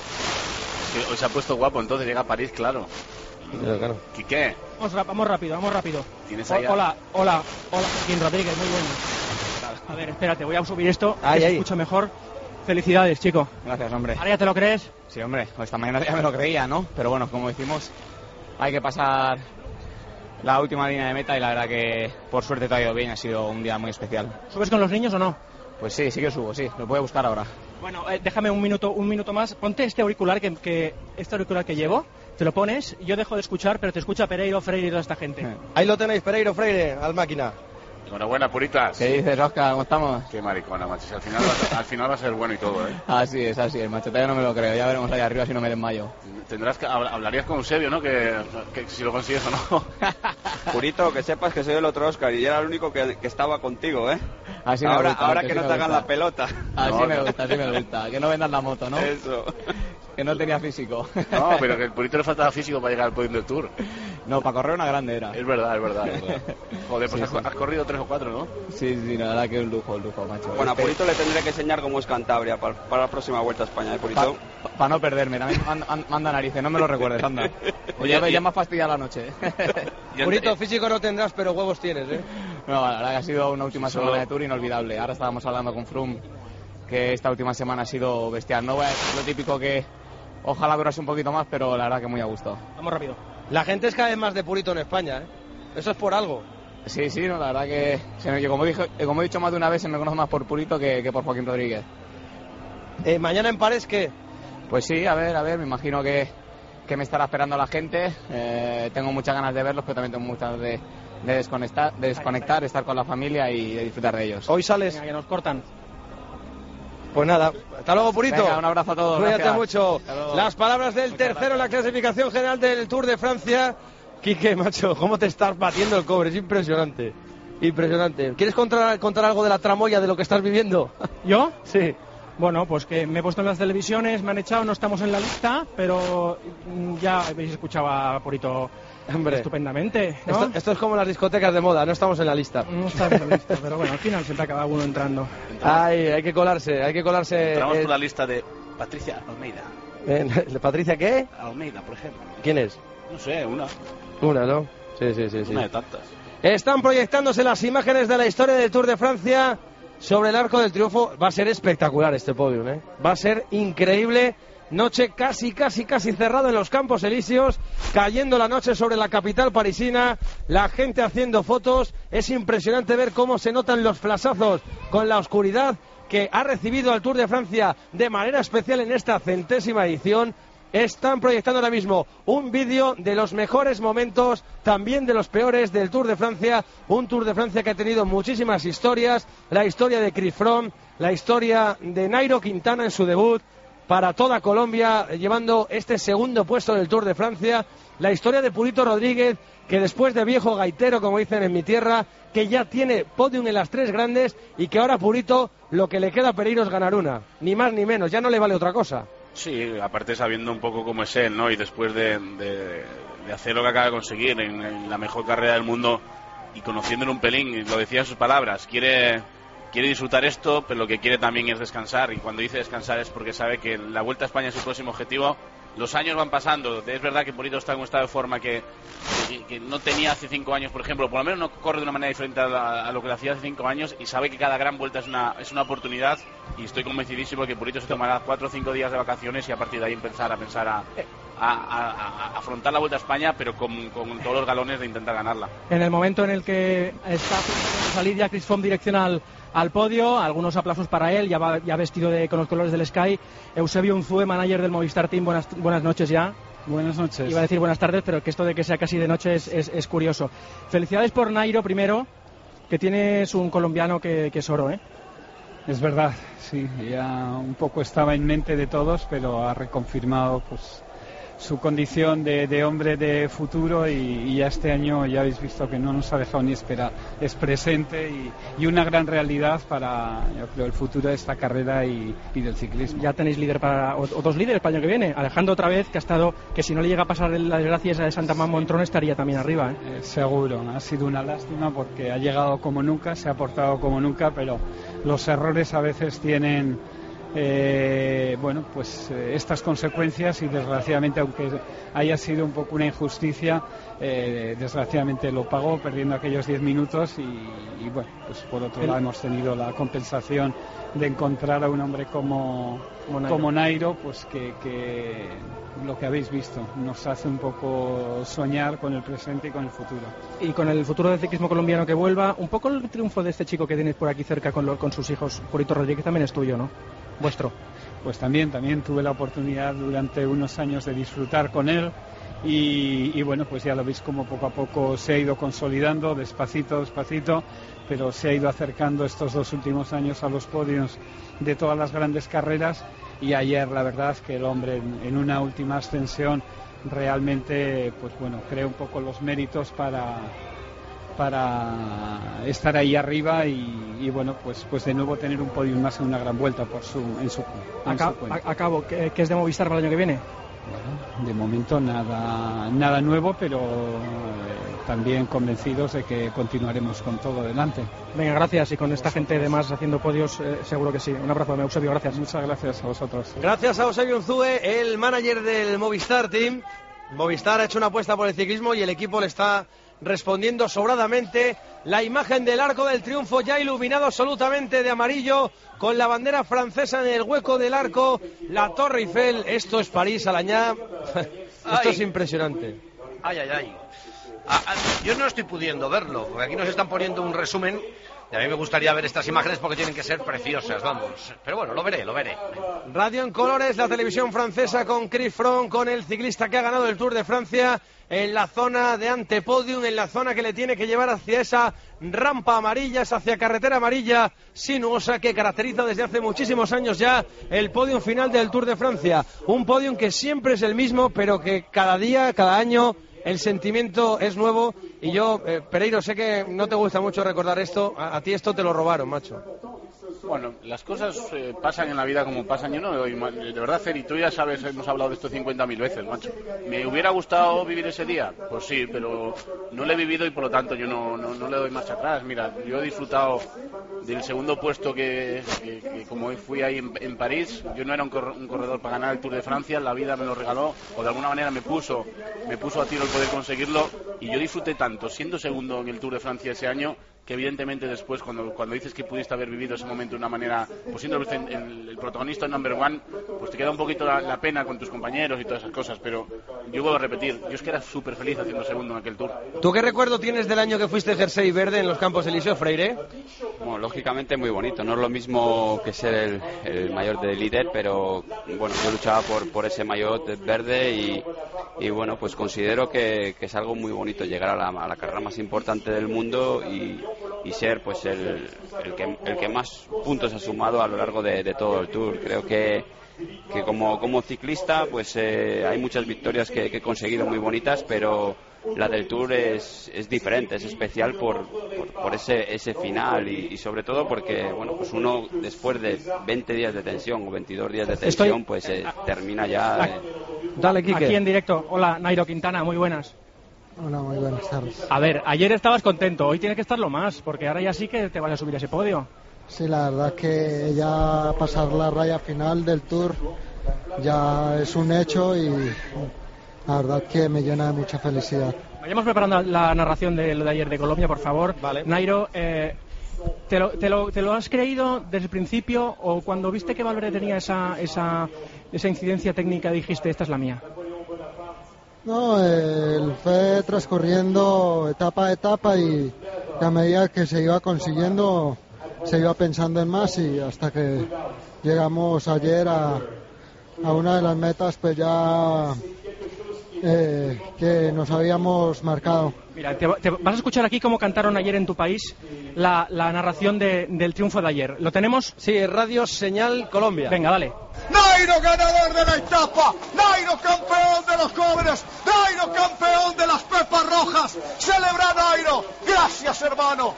Speaker 4: Hoy se ha puesto guapo, entonces llega a París, claro.
Speaker 1: Claro.
Speaker 4: Quique.
Speaker 3: Vamos rápido.
Speaker 4: ¿Tienes ahí
Speaker 3: Hola, Joaquín Rodríguez, muy bueno. A ver, espérate, voy a subir esto,
Speaker 1: ahí.
Speaker 3: Se escucha mejor. Felicidades, chico.
Speaker 17: Gracias, hombre.
Speaker 3: ¿Ahora ya te lo crees?
Speaker 17: Sí, hombre, esta mañana ya me lo creía, ¿no? Pero bueno, como decimos, hay que pasar la última línea de meta y la verdad que por suerte te ha ido bien, ha sido un día muy especial.
Speaker 3: ¿Subes con los niños o no?
Speaker 17: Pues sí que subo, sí, lo voy a buscar ahora.
Speaker 3: Bueno, déjame un minuto más. Ponte este auricular que llevo, te lo pones, yo dejo de escuchar, pero te escucha Pereiro, Freire y toda esta gente.
Speaker 1: Ahí lo tenéis, Pereiro, Freire, al máquina.
Speaker 4: Enhorabuena, Puritas.
Speaker 18: ¿Qué dices, Oscar? ¿Cómo estamos?
Speaker 4: Qué maricona, macho. Si al final va a ser bueno y todo, ¿eh?
Speaker 18: Así es, macho. Todavía no me lo creo. Ya veremos ahí arriba si no me desmayo.
Speaker 4: Hablarías con Eusebio, ¿no? Que si lo consigues o no.
Speaker 5: Purito, que sepas que soy el otro Oscar y era el único que estaba contigo, ¿eh?
Speaker 18: Así
Speaker 5: ahora que no te hagan la pelota.
Speaker 18: Así me gusta. Que no vendas la moto, ¿no?
Speaker 5: Eso.
Speaker 18: Que no tenía físico.
Speaker 4: No, pero que el Purito le faltaba físico para llegar al podium del Tour.
Speaker 18: No, para correr una grande era.
Speaker 4: Es verdad. Joder, pues
Speaker 18: sí.
Speaker 4: Has corrido 3 o 4, ¿no?
Speaker 18: Sí, la verdad que es un lujo, macho.
Speaker 5: Bueno, a Purito le tendré que enseñar cómo es Cantabria para la próxima Vuelta a España, ¿eh, Purito?
Speaker 18: Para no perderme, también manda narices, no me lo recuerdes, anda. Oye, ya me has fastidiado la noche.
Speaker 1: Purito, físico no tendrás, pero huevos tienes, ¿eh?
Speaker 18: No, la verdad que ha sido una última semana de Tour inolvidable. Ahora estábamos hablando con Froome que esta última semana ha sido bestial. No voy a decir lo típico que ojalá durase un poquito más, pero la verdad que muy a gusto.
Speaker 3: Vamos rápido.
Speaker 1: La gente es cada vez más de Purito en España, ¿eh? Eso es por algo.
Speaker 18: Sí, no, la verdad que como he dicho más de una vez, se me conoce más por Purito que por Joaquín Rodríguez.
Speaker 1: ¿Mañana en París qué?
Speaker 18: Pues sí, a ver, me imagino que me estará esperando la gente. Tengo muchas ganas de verlos, pero también tengo muchas de desconectar, estar con la familia y de disfrutar de ellos.
Speaker 1: Hoy sales.
Speaker 3: Venga, que nos cortan.
Speaker 1: Pues nada, hasta luego, Purito.
Speaker 18: Venga, un abrazo a todos.
Speaker 1: Cuídate mucho. Las palabras del tercero en la clasificación general del Tour de Francia. Quique, macho, cómo te estás batiendo el cobre, es impresionante. ¿Quieres contar algo de la tramoya de lo que estás viviendo?
Speaker 3: ¿Yo?
Speaker 1: Sí.
Speaker 3: Bueno, pues que me he puesto en las televisiones, me han echado, no estamos en la lista, pero ya habéis escuchado a Purito estupendamente, ¿no?
Speaker 1: Esto es como las discotecas de moda, no estamos en la lista.
Speaker 3: No estamos en la lista, pero bueno, al final siempre acaba uno entrando.
Speaker 1: Ay, hay que colarse.
Speaker 4: Entramos por la lista de Patricia Almeida.
Speaker 1: ¿Patricia qué?
Speaker 4: Almeida, por ejemplo.
Speaker 1: ¿Quién es?
Speaker 4: No sé, una.
Speaker 1: Una, ¿no? Sí.
Speaker 4: Una de tantas.
Speaker 1: Están proyectándose las imágenes de la historia del Tour de Francia sobre el Arco del Triunfo. Va a ser espectacular este podium, ¿eh? Va a ser increíble. Noche casi cerrada en los Campos Elíseos, cayendo la noche sobre la capital parisina, la gente haciendo fotos. Es impresionante ver cómo se notan los flasazos con la oscuridad que ha recibido al Tour de Francia de manera especial en esta 100ª edición. Están proyectando ahora mismo un vídeo de los mejores momentos, también de los peores del Tour de Francia. Un Tour de Francia que ha tenido muchísimas historias. La historia de Chris Froome, la historia de Nairo Quintana en su debut para toda Colombia, llevando este segundo puesto del Tour de Francia. La historia de Purito Rodríguez, que después de viejo gaitero, como dicen en mi tierra, que ya tiene podium en las 3 grandes y que ahora Purito lo que le queda a Pereiro es ganar una. Ni más ni menos, ya no le vale otra cosa.
Speaker 4: Sí, aparte sabiendo un poco cómo es él, ¿no? Y después de hacer lo que acaba de conseguir en la mejor carrera del mundo y conociéndolo un pelín, lo decía en sus palabras, quiere disfrutar esto, pero lo que quiere también es descansar, y cuando dice descansar es porque sabe que la Vuelta a España es su próximo objetivo. Los años van pasando, es verdad que Purito está en un estado de forma que no tenía hace 5 años, por ejemplo, por lo menos no corre de una manera diferente a lo que le hacía hace 5 años, y sabe que cada gran vuelta es una oportunidad, y estoy convencidísimo que Purito se tomará 4 o 5 días de vacaciones y a partir de ahí empezar a pensar a afrontar la Vuelta a España, pero con todos los galones de intentar ganarla.
Speaker 3: En el momento en el que está a salir ya Chris Froome dirección al podio, algunos aplausos para él, ya vestido con los colores del Sky. Eusebio Unzue, manager del Movistar Team, buenas noches ya.
Speaker 19: Buenas noches.
Speaker 3: Iba a decir buenas tardes, pero que esto de que sea casi de noche es curioso. Felicidades por Nairo primero, que tienes un colombiano que es oro, ¿eh?
Speaker 19: Es verdad, sí, ya un poco estaba en mente de todos, pero ha reconfirmado pues su condición de hombre de futuro, y ya este año ya habéis visto que no nos ha dejado ni esperar. Es presente y una gran realidad para, yo creo, el futuro de esta carrera y del ciclismo.
Speaker 3: Ya tenéis líder o 2 líderes para el año que viene. Alejandro otra vez, que si no le llega a pasar las gracias a Santa Montrón estaría también arriba, ¿eh?
Speaker 19: Seguro, ha sido una lástima porque ha llegado como nunca, se ha portado como nunca, pero los errores a veces tienen estas consecuencias, y desgraciadamente, aunque haya sido un poco una injusticia, desgraciadamente lo pagó perdiendo aquellos 10 minutos y bueno, pues por otro lado hemos tenido la compensación de encontrar a un hombre como Nairo, pues que lo que habéis visto nos hace un poco soñar con el presente y con el futuro.
Speaker 3: Y con el futuro del ciclismo colombiano que vuelva, un poco el triunfo de este chico que tenéis por aquí cerca con sus hijos, Purito Rodríguez, también es tuyo, ¿no? Vuestro.
Speaker 19: pues también tuve la oportunidad durante unos años de disfrutar con él. Y bueno, pues ya lo veis como poco a poco se ha ido consolidando, despacito, pero se ha ido acercando estos 2 últimos años a los podios de todas las grandes carreras, y ayer la verdad es que el hombre en una última ascensión realmente, pues bueno, crea un poco los méritos para estar ahí arriba y bueno, pues de nuevo tener un podium más en una gran vuelta en su
Speaker 3: Acabo, ¿qué es de Movistar para el año que viene?
Speaker 19: Bueno, de momento nada nuevo, pero también convencidos de que continuaremos con todo delante.
Speaker 3: Venga, gracias, y con esta gente de más haciendo podios, seguro que sí. Un abrazo, Eusebio, gracias.
Speaker 19: Muchas gracias a vosotros.
Speaker 1: Gracias a Eusebio Unzúe, el manager del Movistar Team. Movistar ha hecho una apuesta por el ciclismo y el equipo le está respondiendo sobradamente. La imagen del Arco del Triunfo ya iluminado absolutamente de amarillo, con la bandera francesa en el hueco del arco, la Torre Eiffel. Esto es París, Alañá. Esto es impresionante.
Speaker 6: Ay. Yo no estoy pudiendo verlo, porque aquí nos están poniendo un resumen. Y a mí me gustaría ver estas imágenes porque tienen que ser preciosas, vamos. Pero bueno, lo veré.
Speaker 1: Radio en colores, la televisión francesa con Chris Froome, con el ciclista que ha ganado el Tour de Francia, en la zona de antepodium, en la zona que le tiene que llevar hacia esa rampa amarilla, hacia carretera amarilla sinuosa que caracteriza desde hace muchísimos años ya el podium final del Tour de Francia. Un podium que siempre es el mismo, pero que cada día, cada año, el sentimiento es nuevo. Y yo, Pereiro, sé que no te gusta mucho recordar esto. A ti esto te lo robaron, macho.
Speaker 4: Bueno, las cosas pasan en la vida como pasan. Yo no doy mal. De verdad, Feri, tú ya sabes, hemos hablado de esto 50.000 veces, macho. ¿Me hubiera gustado vivir ese día? Pues sí, pero no lo he vivido y por lo tanto yo no le doy marcha atrás. Mira, yo he disfrutado del segundo puesto que como fui ahí en París. Yo no era un corredor para ganar el Tour de Francia, la vida me lo regaló, o de alguna manera me puso a tiro el poder conseguirlo, y yo disfruté tanto siendo segundo en el Tour de Francia ese año, que evidentemente después cuando dices que pudiste haber vivido ese momento de una manera, pues siendo el protagonista number one, pues te queda un poquito la pena con tus compañeros y todas esas cosas. Pero yo vuelvo a repetir, yo es que era súper feliz haciendo segundo en aquel Tour.
Speaker 1: ¿Tú qué recuerdo tienes del año que fuiste jersey verde en los Campos Elíseos, Freire?
Speaker 5: Bueno, lógicamente muy bonito, no es lo mismo que ser el maillot de líder, pero bueno, yo luchaba por ese maillot verde y bueno, pues considero que es algo muy bonito llegar a la carrera más importante del mundo y ser pues el que más puntos ha sumado a lo largo de todo el Tour. Creo que como ciclista pues hay muchas victorias que he conseguido muy bonitas, pero la del Tour es diferente, es especial por ese final y sobre todo porque bueno, pues uno después de 20 días de tensión o 22 días de tensión pues termina ya.
Speaker 3: Dale, Quique. Aquí en directo. Hola, Nairo Quintana, muy buenas.
Speaker 20: Hola, muy buenas tardes.
Speaker 3: A ver, ayer estabas contento, hoy tienes que estarlo más, porque ahora ya sí que te vas a subir a ese podio.
Speaker 20: Sí, la verdad que ya pasar la raya final del Tour ya es un hecho y la verdad que me llena de mucha felicidad.
Speaker 3: Vayamos preparando la narración de lo de ayer de Colombia, por favor.
Speaker 1: Vale.
Speaker 3: Nairo, ¿te lo has creído desde el principio o cuando viste qué valor tenía esa incidencia técnica dijiste, esta es la mía?
Speaker 20: No, fue transcurriendo etapa a etapa y a medida que se iba consiguiendo se iba pensando en más, y hasta que llegamos ayer a una de las metas pues ya que nos habíamos marcado.
Speaker 3: Mira, te vas a escuchar aquí cómo cantaron ayer en tu país la narración del triunfo de ayer. ¿Lo tenemos?
Speaker 1: Sí, Radio Señal Colombia.
Speaker 3: Venga, dale.
Speaker 21: Nairo ganador de la etapa, Nairo campeón de los jóvenes, Nairo campeón de las pepas rojas. Celebra Nairo, gracias hermano,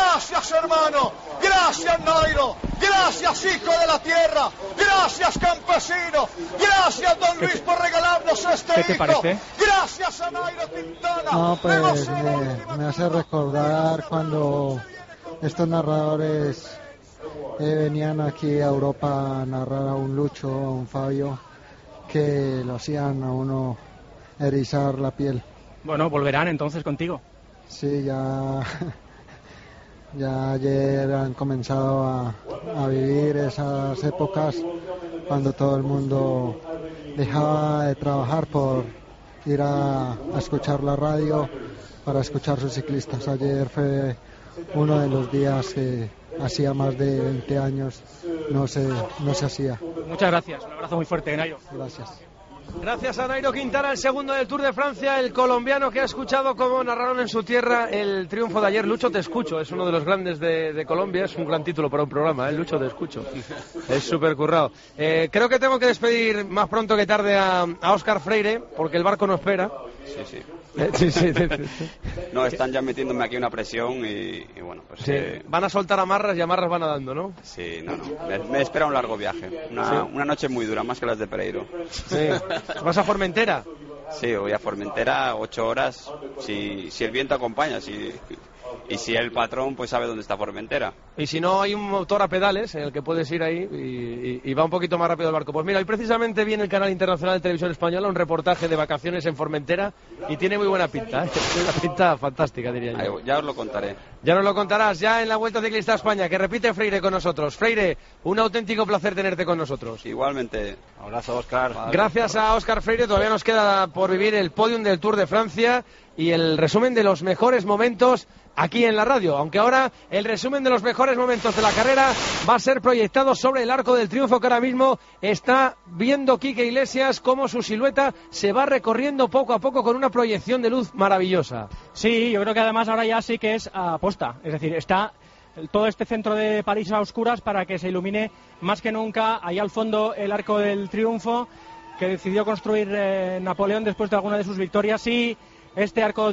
Speaker 21: gracias Nairo, gracias hijo de la tierra, gracias campesino, gracias don Luis por regalarnos este
Speaker 3: ¿Qué te parece?
Speaker 21: Gracias a Nairo Quintana.
Speaker 20: No, pues me hace recordar cuando estos narradores venían aquí a Europa a narrar a un Lucho, a un Fabio, que lo hacían a uno erizar la piel.
Speaker 3: Bueno, volverán entonces contigo.
Speaker 20: Sí, ya ayer han comenzado a vivir esas épocas cuando todo el mundo dejaba de trabajar por ir a escuchar la radio para escuchar sus ciclistas. Ayer fue uno de los días que hacía más de 20 años no se hacía.
Speaker 3: Muchas gracias, un abrazo muy fuerte, Nairo.
Speaker 20: Gracias.
Speaker 1: Gracias a Nairo Quintana, el segundo del Tour de Francia, el colombiano que ha escuchado cómo narraron en su tierra el triunfo de ayer. Lucho, te escucho, es uno de los grandes de Colombia, es un gran título para un programa, Lucho, te escucho. Es súper currado. Creo que tengo que despedir más pronto que tarde a Óscar Freire, porque el barco no espera.
Speaker 5: Sí.
Speaker 1: Sí.
Speaker 5: No, están ya metiéndome aquí una presión y bueno, pues...
Speaker 1: Sí. Van a soltar amarras y amarras van nadando, ¿no?
Speaker 5: Sí, no. Me espera un largo viaje, una noche muy dura, más que las de Pereiro.
Speaker 1: Sí. ¿Vas a Formentera?
Speaker 5: Sí, voy a Formentera, 8 horas, si el viento acompaña, y si el patrón pues sabe dónde está Formentera.
Speaker 1: Y si no, hay un motor a pedales en el que puedes ir ahí y va un poquito más rápido el barco. Pues mira, hoy precisamente viene el canal internacional de televisión española un reportaje de vacaciones en Formentera y tiene muy buena pinta, Tiene una pinta fantástica, diría yo.
Speaker 5: Ya os lo contaré.
Speaker 1: Ya nos lo contarás, ya en la Vuelta Ciclista a España, que repite Freire con nosotros. Freire, un auténtico placer tenerte con nosotros.
Speaker 5: Igualmente.
Speaker 6: Abrazo, Óscar.
Speaker 1: Gracias a Óscar Freire, todavía nos queda por vivir el podium del Tour de Francia y el resumen de los mejores momentos aquí en la radio, aunque ahora el resumen de los mejores momentos de la carrera va a ser proyectado sobre el Arco del Triunfo, que ahora mismo está viendo Quique Iglesias cómo su silueta se va recorriendo poco a poco con una proyección de luz maravillosa.
Speaker 3: Sí, yo creo que además ahora ya sí que es aposta, es decir, está todo este centro de París a oscuras para que se ilumine más que nunca ahí al fondo el Arco del Triunfo que decidió construir Napoleón después de alguna de sus victorias. Sí, este arco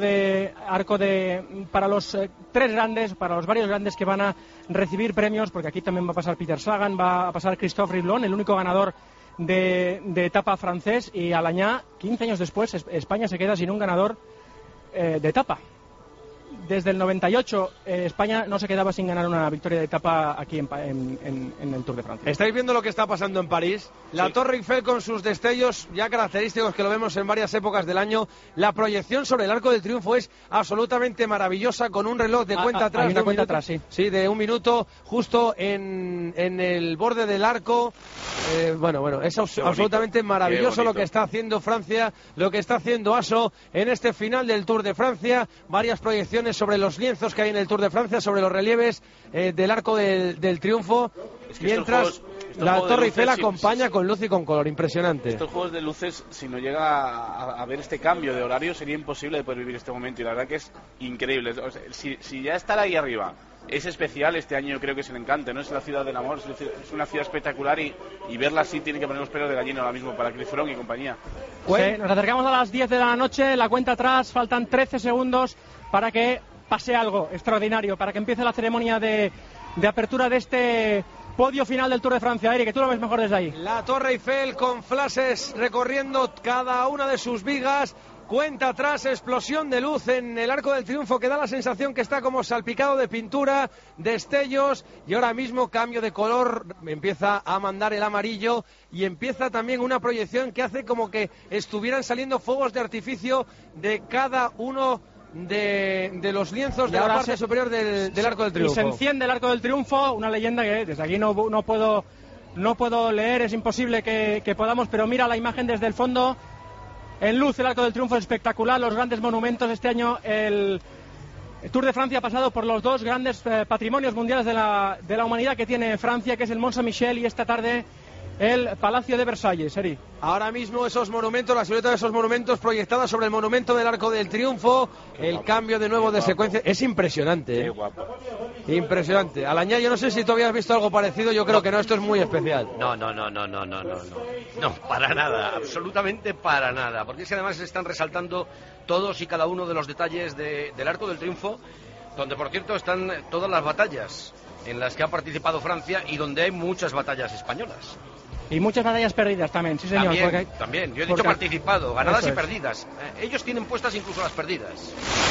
Speaker 3: para los tres grandes, para los varios grandes que van a recibir premios, porque aquí también va a pasar Peter Sagan, va a pasar Christophe Riblon, el único ganador de etapa francés, y Alañá, 15 años después, España se queda sin un ganador de etapa. Desde el 98 España no se quedaba sin ganar una victoria de etapa aquí en el Tour de Francia.
Speaker 1: ¿Estáis viendo lo que está pasando en París? La Torre Eiffel con sus destellos ya característicos que lo vemos en varias épocas del año. La proyección sobre el Arco del Triunfo es absolutamente maravillosa, con un reloj de cuenta atrás.
Speaker 3: Hay una cuenta atrás, sí.
Speaker 1: Sí, de 1 minuto justo en el borde del arco. Bueno, es absolutamente maravilloso lo que está haciendo Francia, lo que está haciendo ASO en este final del Tour de Francia. Varias proyecciones sobre los lienzos que hay en el Tour de Francia, sobre los relieves del Arco del Triunfo, mientras la Torre Eiffel acompaña con luz y con color. Impresionante.
Speaker 4: Estos juegos de luces, si no llega a ver este cambio de horario, sería imposible de poder vivir este momento, y la verdad que es increíble. O sea, si ya estar ahí arriba es especial, este año yo creo que es el encanto, ¿no? Es la ciudad del amor, es una ciudad espectacular, y verla así tiene que poner los pelos de gallina ahora mismo para Chris Froome y compañía.
Speaker 3: Nos acercamos a las 10 de la noche, la cuenta atrás, faltan 13 segundos para que pase algo extraordinario, para que empiece la ceremonia de apertura de este podio final del Tour de Francia. Eric, que tú lo ves mejor desde ahí.
Speaker 1: La Torre Eiffel con flashes recorriendo cada una de sus vigas. Cuenta atrás, explosión de luz en el Arco del Triunfo que da la sensación que está como salpicado de pintura, destellos, y ahora mismo cambio de color, empieza a mandar el amarillo y empieza también una proyección que hace como que estuvieran saliendo fuegos de artificio de cada uno de los lienzos de la parte superior del Arco del Triunfo.
Speaker 3: Y se enciende el Arco del Triunfo, una leyenda que desde aquí no puedo leer, es imposible que podamos, pero mira la imagen desde el fondo. En luz el Arco del Triunfo, espectacular, los grandes monumentos. Este año el Tour de Francia ha pasado por los dos grandes patrimonios mundiales de la humanidad que tiene Francia, que es el Mont Saint-Michel y esta tarde el Palacio de Versalles. Eri.
Speaker 1: Ahora mismo esos monumentos, la silueta de esos monumentos proyectada sobre el monumento del Arco del Triunfo, el cambio de nuevo de secuencia, es impresionante.
Speaker 4: Qué guapo.
Speaker 1: Impresionante. Alañá, yo no sé si tú habías visto algo parecido, yo creo que no, esto es muy especial.
Speaker 6: No, para nada, absolutamente para nada, porque es que además se están resaltando todos y cada uno de los detalles del Arco del Triunfo, donde por cierto están todas las batallas en las que ha participado Francia y donde hay muchas batallas españolas.
Speaker 3: Y muchas batallas perdidas también, sí señor.
Speaker 6: También. Yo he dicho participado, ganadas y perdidas. Ellos tienen puestas incluso las perdidas.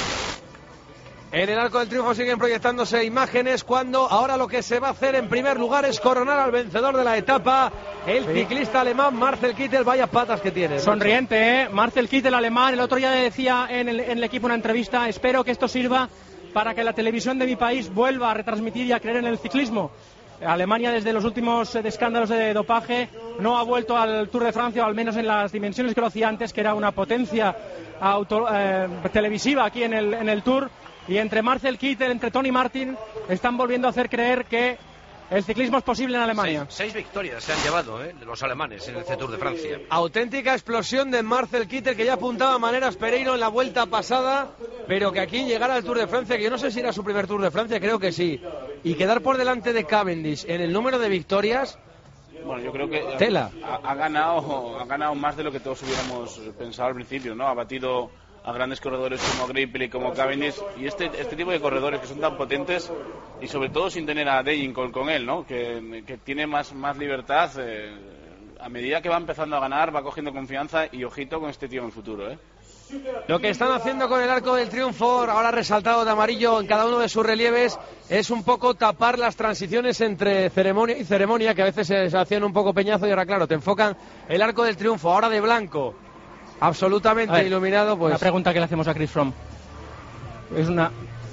Speaker 1: En el Arco del Triunfo siguen proyectándose imágenes cuando ahora lo que se va a hacer en primer lugar es coronar al vencedor de la etapa, el ciclista alemán Marcel Kittel. Vaya patas que tiene.
Speaker 3: Sonriente, Marcel Kittel, alemán. El otro día decía en el equipo una entrevista: espero que esto sirva para que la televisión de mi país vuelva a retransmitir y a creer en el ciclismo. Alemania, desde los últimos escándalos de dopaje, no ha vuelto al Tour de Francia, o al menos en las dimensiones que lo hacía antes, que era una potencia televisiva aquí en el Tour. y entre Marcel Kittel, entre Tony Martin, están volviendo a hacer creer que el ciclismo es posible en Alemania.
Speaker 6: Seis victorias se han llevado los alemanes en el Tour de Francia.
Speaker 1: Auténtica explosión de Marcel Kittel, que ya apuntaba maneras Pereiro en la vuelta pasada, pero que aquí llegara al Tour de Francia, que yo no sé si era su primer Tour de Francia, creo que sí, y quedar por delante de Cavendish en el número de victorias.
Speaker 4: Bueno, yo creo que
Speaker 1: Tela.
Speaker 4: Ha ganado más de lo que todos hubiéramos pensado al principio, ¿no? Ha batido a grandes corredores como Greipel y como Cavendish, y este tipo de corredores que son tan potentes, y sobre todo sin tener a Degenkolb con él, ¿no? Que tiene más libertad, a medida que va empezando a ganar, va cogiendo confianza, y ojito con este tío en el futuro, ¿eh?
Speaker 1: Lo que están haciendo con el Arco del Triunfo, ahora resaltado de amarillo en cada uno de sus relieves, es un poco tapar las transiciones entre ceremonia y ceremonia, que a veces se hacían un poco peñazo, y ahora claro, te enfocan el Arco del Triunfo, ahora de blanco, absolutamente iluminado. Pues
Speaker 3: una pregunta que le hacemos a Chris Froome. Es una...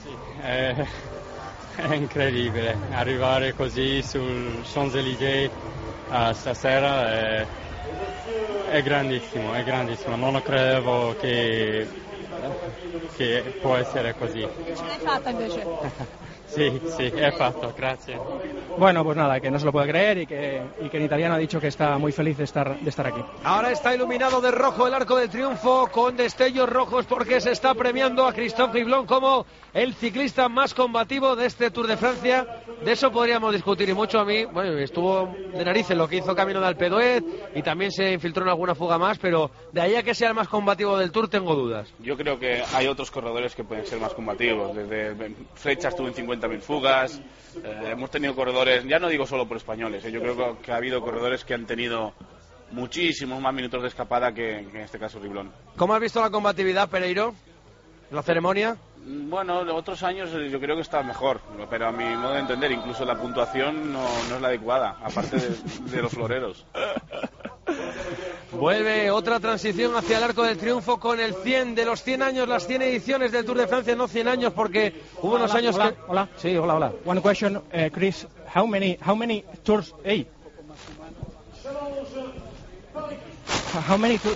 Speaker 12: È incredibile arrivare così sul Champs-Élysées stasera, è grandissimo, non credevo che può essere così.
Speaker 22: Ce l'hai fatta invece?
Speaker 12: Sí, è fatto, gracias.
Speaker 3: Bueno, pues nada, que no se lo puede creer y que en italiano ha dicho que está muy feliz de estar aquí.
Speaker 1: Ahora está iluminado de rojo el Arco del Triunfo con destellos rojos porque se está premiando a Christophe Riblon como el ciclista más combativo de este Tour de Francia. De eso podríamos discutir y mucho. A mí, bueno, estuvo de narices lo que hizo Camino de Alpe d'Huez y también se infiltró en alguna fuga más, pero de ahí a que sea el más combativo del Tour tengo dudas.
Speaker 4: Yo creo que hay otros corredores que pueden ser más combativos. Desde Flecha estuvo en 50.000 fugas, hemos tenido corredores, ya no digo solo por españoles, yo creo que ha habido corredores que han tenido muchísimos más minutos de escapada que en este caso Riblon.
Speaker 1: ¿Cómo has visto la combatividad, Pereiro? ¿La ceremonia?
Speaker 4: Bueno, otros años yo creo que está mejor, pero a mi modo de entender, incluso la puntuación no es la adecuada, aparte de los floreros.
Speaker 1: Vuelve otra transición hacia el Arco del Triunfo con el 100 de los 100 años, las 100 ediciones del Tour de Francia, no 100 años porque hubo unos años que...
Speaker 3: Hola. Sí, hola. One question, Chris, how many tours, how many tours?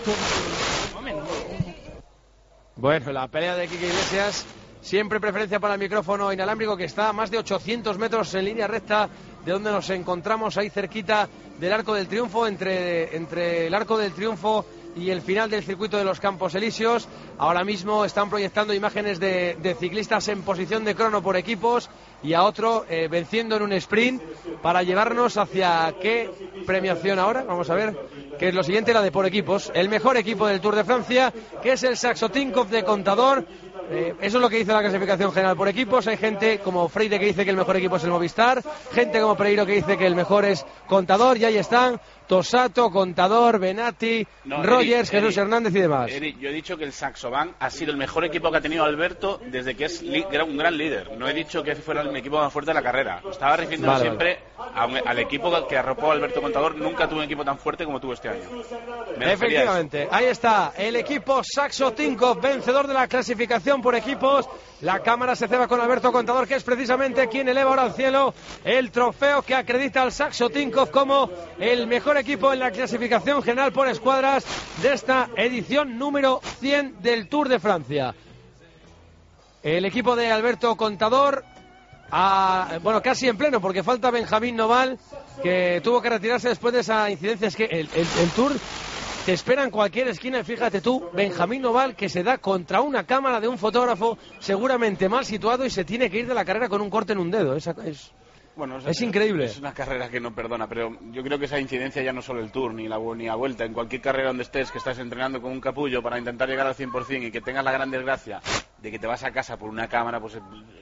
Speaker 1: Bueno, la pelea de Quique Iglesias, siempre preferencia para el micrófono inalámbrico, que está a más de 800 metros en línea recta de donde nos encontramos, ahí cerquita del Arco del Triunfo, entre el Arco del Triunfo y el final del circuito de los Campos Elíseos. Ahora mismo están proyectando imágenes de ciclistas en posición de crono por equipos y a otro venciendo en un sprint para llevarnos hacia qué premiación ahora. Vamos a ver, que es lo siguiente, la de por equipos. El mejor equipo del Tour de Francia, que es el Saxo Tinkoff de Contador. Eso es lo que dice la clasificación general por equipos. Hay gente como Freire que dice que el mejor equipo es el Movistar, gente como Pereiro que dice que el mejor es Contador, y ahí están Tosato, Contador, Benatti, Rogers, Jesús Hernández y demás.
Speaker 4: Yo he dicho que el Saxo Bank ha sido el mejor equipo que ha tenido Alberto desde que es un gran líder. No he dicho que fuera el equipo más fuerte de la carrera. Estaba refiriendo siempre al equipo que arropó a Alberto Contador. Nunca tuvo un equipo tan fuerte como tuvo este año.
Speaker 1: Efectivamente, ahí está el equipo Saxo Tinkoff, vencedor de la clasificación por equipos. La cámara se ceba con Alberto Contador, que es precisamente quien eleva ahora al cielo el trofeo que acredita al Saxo Tinkoff como el mejor equipo en la clasificación general por escuadras de esta edición número 100 del Tour de Francia. El equipo de Alberto Contador, bueno, casi en pleno, porque falta Benjamín Noval, que tuvo que retirarse después de esa incidencia. Es que el Tour te espera en cualquier esquina, y fíjate tú, Benjamín Noval, que se da contra una cámara de un fotógrafo seguramente mal situado y se tiene que ir de la carrera con un corte en un dedo. Es increíble.
Speaker 4: Es una carrera que no perdona, pero yo creo que esa incidencia ya no solo el Tour, ni la vuelta. En cualquier carrera donde estés, que estás entrenando con un capullo para intentar llegar al 100% y que tengas la gran desgracia de que te vas a casa por una cámara, pues es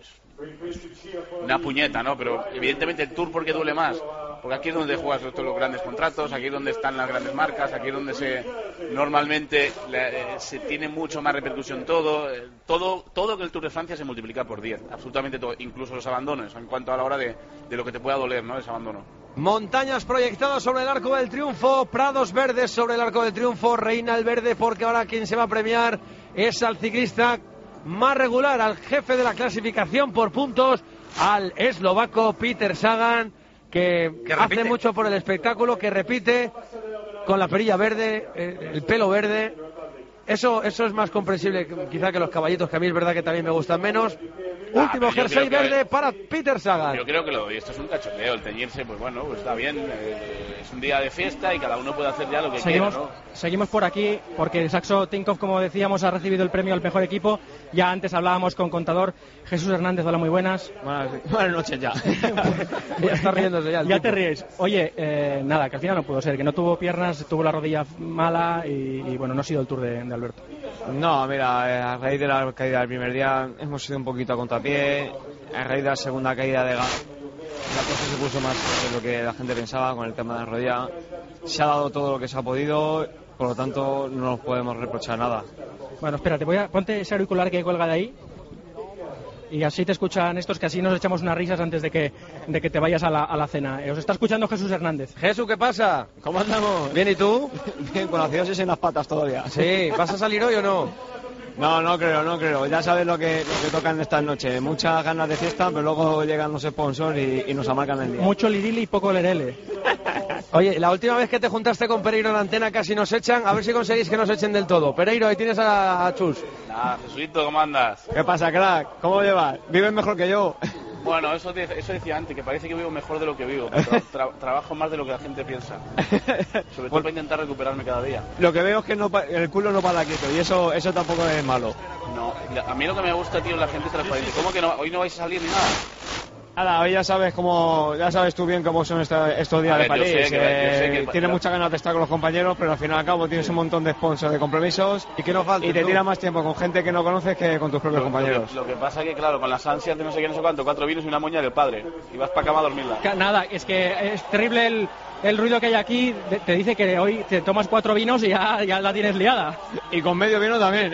Speaker 4: una puñeta, ¿no? Pero evidentemente el Tour, ¿por qué duele más? Porque aquí es donde juegas todos los grandes contratos, aquí es donde están las grandes marcas, aquí es donde normalmente se tiene mucho más repercusión todo que el Tour de Francia se multiplica por 10, absolutamente todo, incluso los abandonos, en cuanto a la hora de lo que te pueda doler, ¿no? Ese abandono.
Speaker 1: Montañas proyectadas sobre el Arco del Triunfo, prados verdes sobre el Arco del Triunfo, reina el verde, porque ahora quien se va a premiar es al ciclista más regular, al jefe de la clasificación por puntos, al eslovaco Peter Sagan, que hace mucho por el espectáculo, que repite con la perilla verde, el pelo verde, Eso es más comprensible quizá que los caballitos, que a mí es verdad que también me gustan menos. Último jersey verde para Peter Sagan.
Speaker 4: Yo creo que esto es un cachondeo, el teñirse, pues bueno, pues está bien, es un día de fiesta y cada uno puede hacer ya lo que quiera, ¿no?
Speaker 3: Seguimos por aquí porque el Saxo Tinkoff, como decíamos, ha recibido el premio al mejor equipo. Ya antes hablábamos con contador Jesús Hernández. Hola, muy buenas.
Speaker 13: Buenas noches ya.
Speaker 1: Ya está riéndose ya.
Speaker 3: Ya te ríes. Oye, nada, que al final no pudo ser, que no tuvo piernas, tuvo la rodilla mala y bueno, no ha sido el Tour de Alberto.
Speaker 13: No, mira, a raíz de la caída del primer día hemos ido un poquito a contrapié. A raíz de la segunda caída de Galo, la cosa se puso más de lo que la gente pensaba con el tema de la rodilla. Se ha dado todo lo que se ha podido, por lo tanto no nos podemos reprochar nada.
Speaker 3: Bueno, espérate, ponte ese auricular que cuelga de ahí y así te escuchan estos, que así nos echamos unas risas antes de que te vayas a la cena. Os está escuchando Jesús Hernández.
Speaker 1: Jesús, ¿qué pasa?
Speaker 13: ¿Cómo andamos?
Speaker 1: Bien, ¿y tú?
Speaker 13: Bien, con la cidosis en las patas todavía.
Speaker 1: Sí, ¿vas a salir hoy o no?
Speaker 13: No creo. Ya sabes lo que toca en estas noches. Muchas ganas de fiesta, pero luego llegan los sponsors y nos amarcan el día.
Speaker 3: Mucho lirili y poco lerele.
Speaker 1: Oye, la última vez que te juntaste con Pereiro en la antena casi nos echan. A ver si conseguís que nos echen del todo. Pereiro, ahí tienes a Chus.
Speaker 4: Nada, Jesuito, ¿cómo andas?
Speaker 13: ¿Qué pasa, crack? ¿Cómo llevas? ¿Vives mejor que yo?
Speaker 4: Bueno, eso decía antes, que parece que vivo mejor de lo que vivo. Trabajo más de lo que la gente piensa. Sobre todo para intentar recuperarme cada día.
Speaker 13: Lo que veo es que el culo no para quieto y eso tampoco es malo.
Speaker 4: No, a mí lo que me gusta, tío, es la gente transparente. ¿Cómo que no? Hoy no vais a salir ni nada.
Speaker 13: Nada, hoy ya sabes tú bien cómo son estos días de París.
Speaker 4: Yo sé que
Speaker 13: tienes muchas ganas de estar con los compañeros, pero al fin y al cabo tienes un montón de sponsors, de compromisos
Speaker 1: y que no falta.
Speaker 13: Y te tira más tiempo con gente que no conoces que con tus propios compañeros.
Speaker 4: Lo que pasa es que, claro, con las ansias de no sé qué, no sé cuánto, 4 vinos y una moña del padre, y vas para cama a dormirla.
Speaker 3: Nada, es que es terrible el ruido que hay aquí. Te dice que hoy te tomas 4 vinos y ya la tienes liada.
Speaker 13: Y con medio vino también.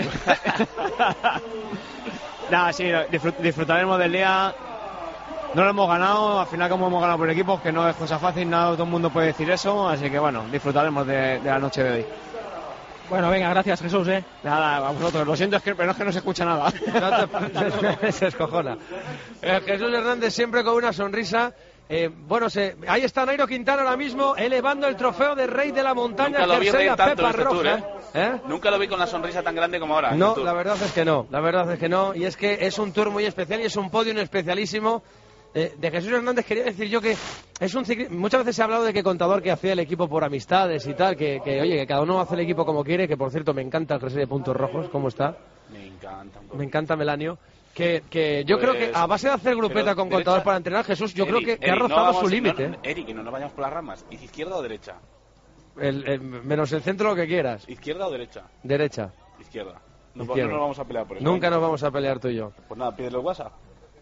Speaker 13: Nada, sí, disfrutaremos del día. No lo hemos ganado, al final como hemos ganado por equipos, que no es cosa fácil, nada, todo el mundo puede decir eso, así que bueno, disfrutaremos de la noche de hoy.
Speaker 3: Bueno, venga, gracias Jesús,
Speaker 13: Nada, a vosotros, lo siento, pero es que no se escucha nada.
Speaker 1: Se escojona. Jesús Hernández siempre con una sonrisa. Ahí está Nairo Quintana ahora mismo elevando el trofeo de Rey de la Montaña.
Speaker 4: Nunca lo vi reír tanto
Speaker 1: Pepa
Speaker 4: este Tour,
Speaker 1: Roja.
Speaker 4: Nunca lo vi con la sonrisa tan grande como ahora.
Speaker 1: No, la verdad es que no. Y es que es un Tour muy especial y es un podium especialísimo. De Jesús Hernández quería decir yo que es un ciclista. Muchas veces se ha hablado de que Contador que hacía el equipo por amistades y tal, que oye, que cada uno hace el equipo como quiere, que por cierto me encanta el jersey de puntos rojos, ¿cómo está? Me encanta Melanio. Que yo creo que a base de hacer grupeta con Contador para entrenar, Jesús, yo creo que ha rozado su límite.
Speaker 4: Eric, que no nos vayamos por las ramas. ¿Izquierda o derecha?
Speaker 1: Menos el centro, lo que quieras.
Speaker 4: ¿Izquierda o derecha?
Speaker 1: Derecha.
Speaker 4: Izquierda. No nos vamos a pelear por eso.
Speaker 1: Nunca nos vamos a pelear tú y yo.
Speaker 4: Pues nada, pídele el WhatsApp.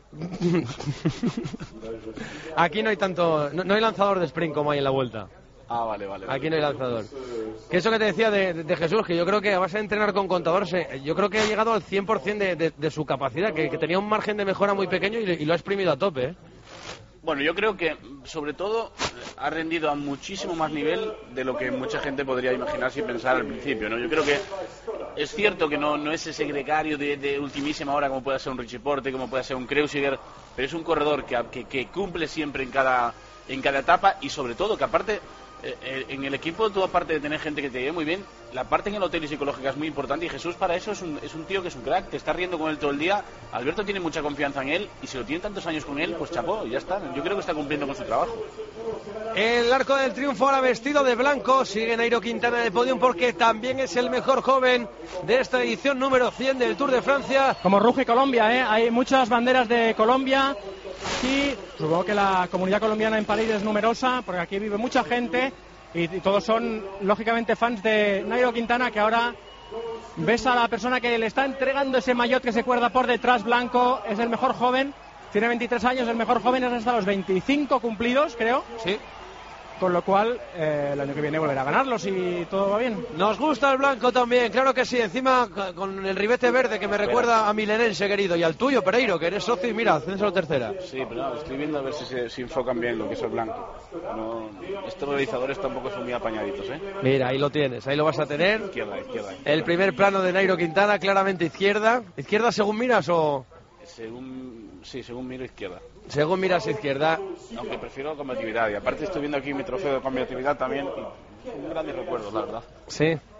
Speaker 1: Aquí no hay no hay lanzador de sprint como hay en la Vuelta.
Speaker 4: Ah, vale.
Speaker 1: Aquí no hay lanzador. Que eso que te decía de Jesús, que yo creo que a base de entrenar con Contador, yo creo que ha llegado al 100% de su capacidad, que tenía un margen de mejora muy pequeño y lo ha exprimido a tope,
Speaker 4: Bueno, yo creo que, sobre todo, ha rendido a muchísimo más nivel de lo que mucha gente podría imaginarse y pensar al principio, ¿no? Yo creo que es cierto que no es ese gregario de ultimísima hora como puede ser un Richie Porte, como puede ser un Kreuziger, pero es un corredor que cumple siempre en cada etapa y, sobre todo, que aparte... en el equipo, tú aparte de tener gente que te lleve muy bien, la parte en el hotel y psicológica es muy importante y Jesús para eso es un tío que es un crack, te está riendo con él todo el día. Alberto tiene mucha confianza en él y si lo tiene tantos años con él, pues chapó, ya está. Yo creo que está cumpliendo con su trabajo.
Speaker 1: El arco del triunfo ahora vestido de blanco, sigue Nairo Quintana en el podium porque también es el mejor joven de esta edición número 100 del Tour de Francia.
Speaker 3: Como ruge Colombia, hay muchas banderas de Colombia. Aquí supongo que la comunidad colombiana en París es numerosa, porque aquí vive mucha gente y todos son lógicamente fans de Nairo Quintana, que ahora ves a la persona que le está entregando ese maillot que se cuelga por detrás blanco. Es el mejor joven, tiene 23 años, el mejor joven es hasta los 25 cumplidos, creo.
Speaker 1: Sí.
Speaker 3: Con lo cual, el año que viene volverá a ganarlos y todo va bien.
Speaker 1: Nos gusta el blanco también, claro que sí. Encima con el ribete verde que me recuerda a Milenense, querido. Y al tuyo, Pereiro, que eres socio y mira, ascenso tercera.
Speaker 4: Sí, pero no, estoy viendo a ver si enfocan bien lo que es el blanco. Estos realizadores tampoco son muy apañaditos,
Speaker 1: Mira, ahí lo tienes, ahí lo vas a tener.
Speaker 4: Izquierda.
Speaker 1: El primer plano de Nairo Quintana, claramente izquierda. ¿Izquierda según miras o...?
Speaker 4: Según miro izquierda.
Speaker 1: Según miras izquierda.
Speaker 4: Aunque prefiero combatividad. Y aparte estoy viendo aquí mi trofeo de combatividad también. Un gran recuerdo, la verdad.
Speaker 1: Sí.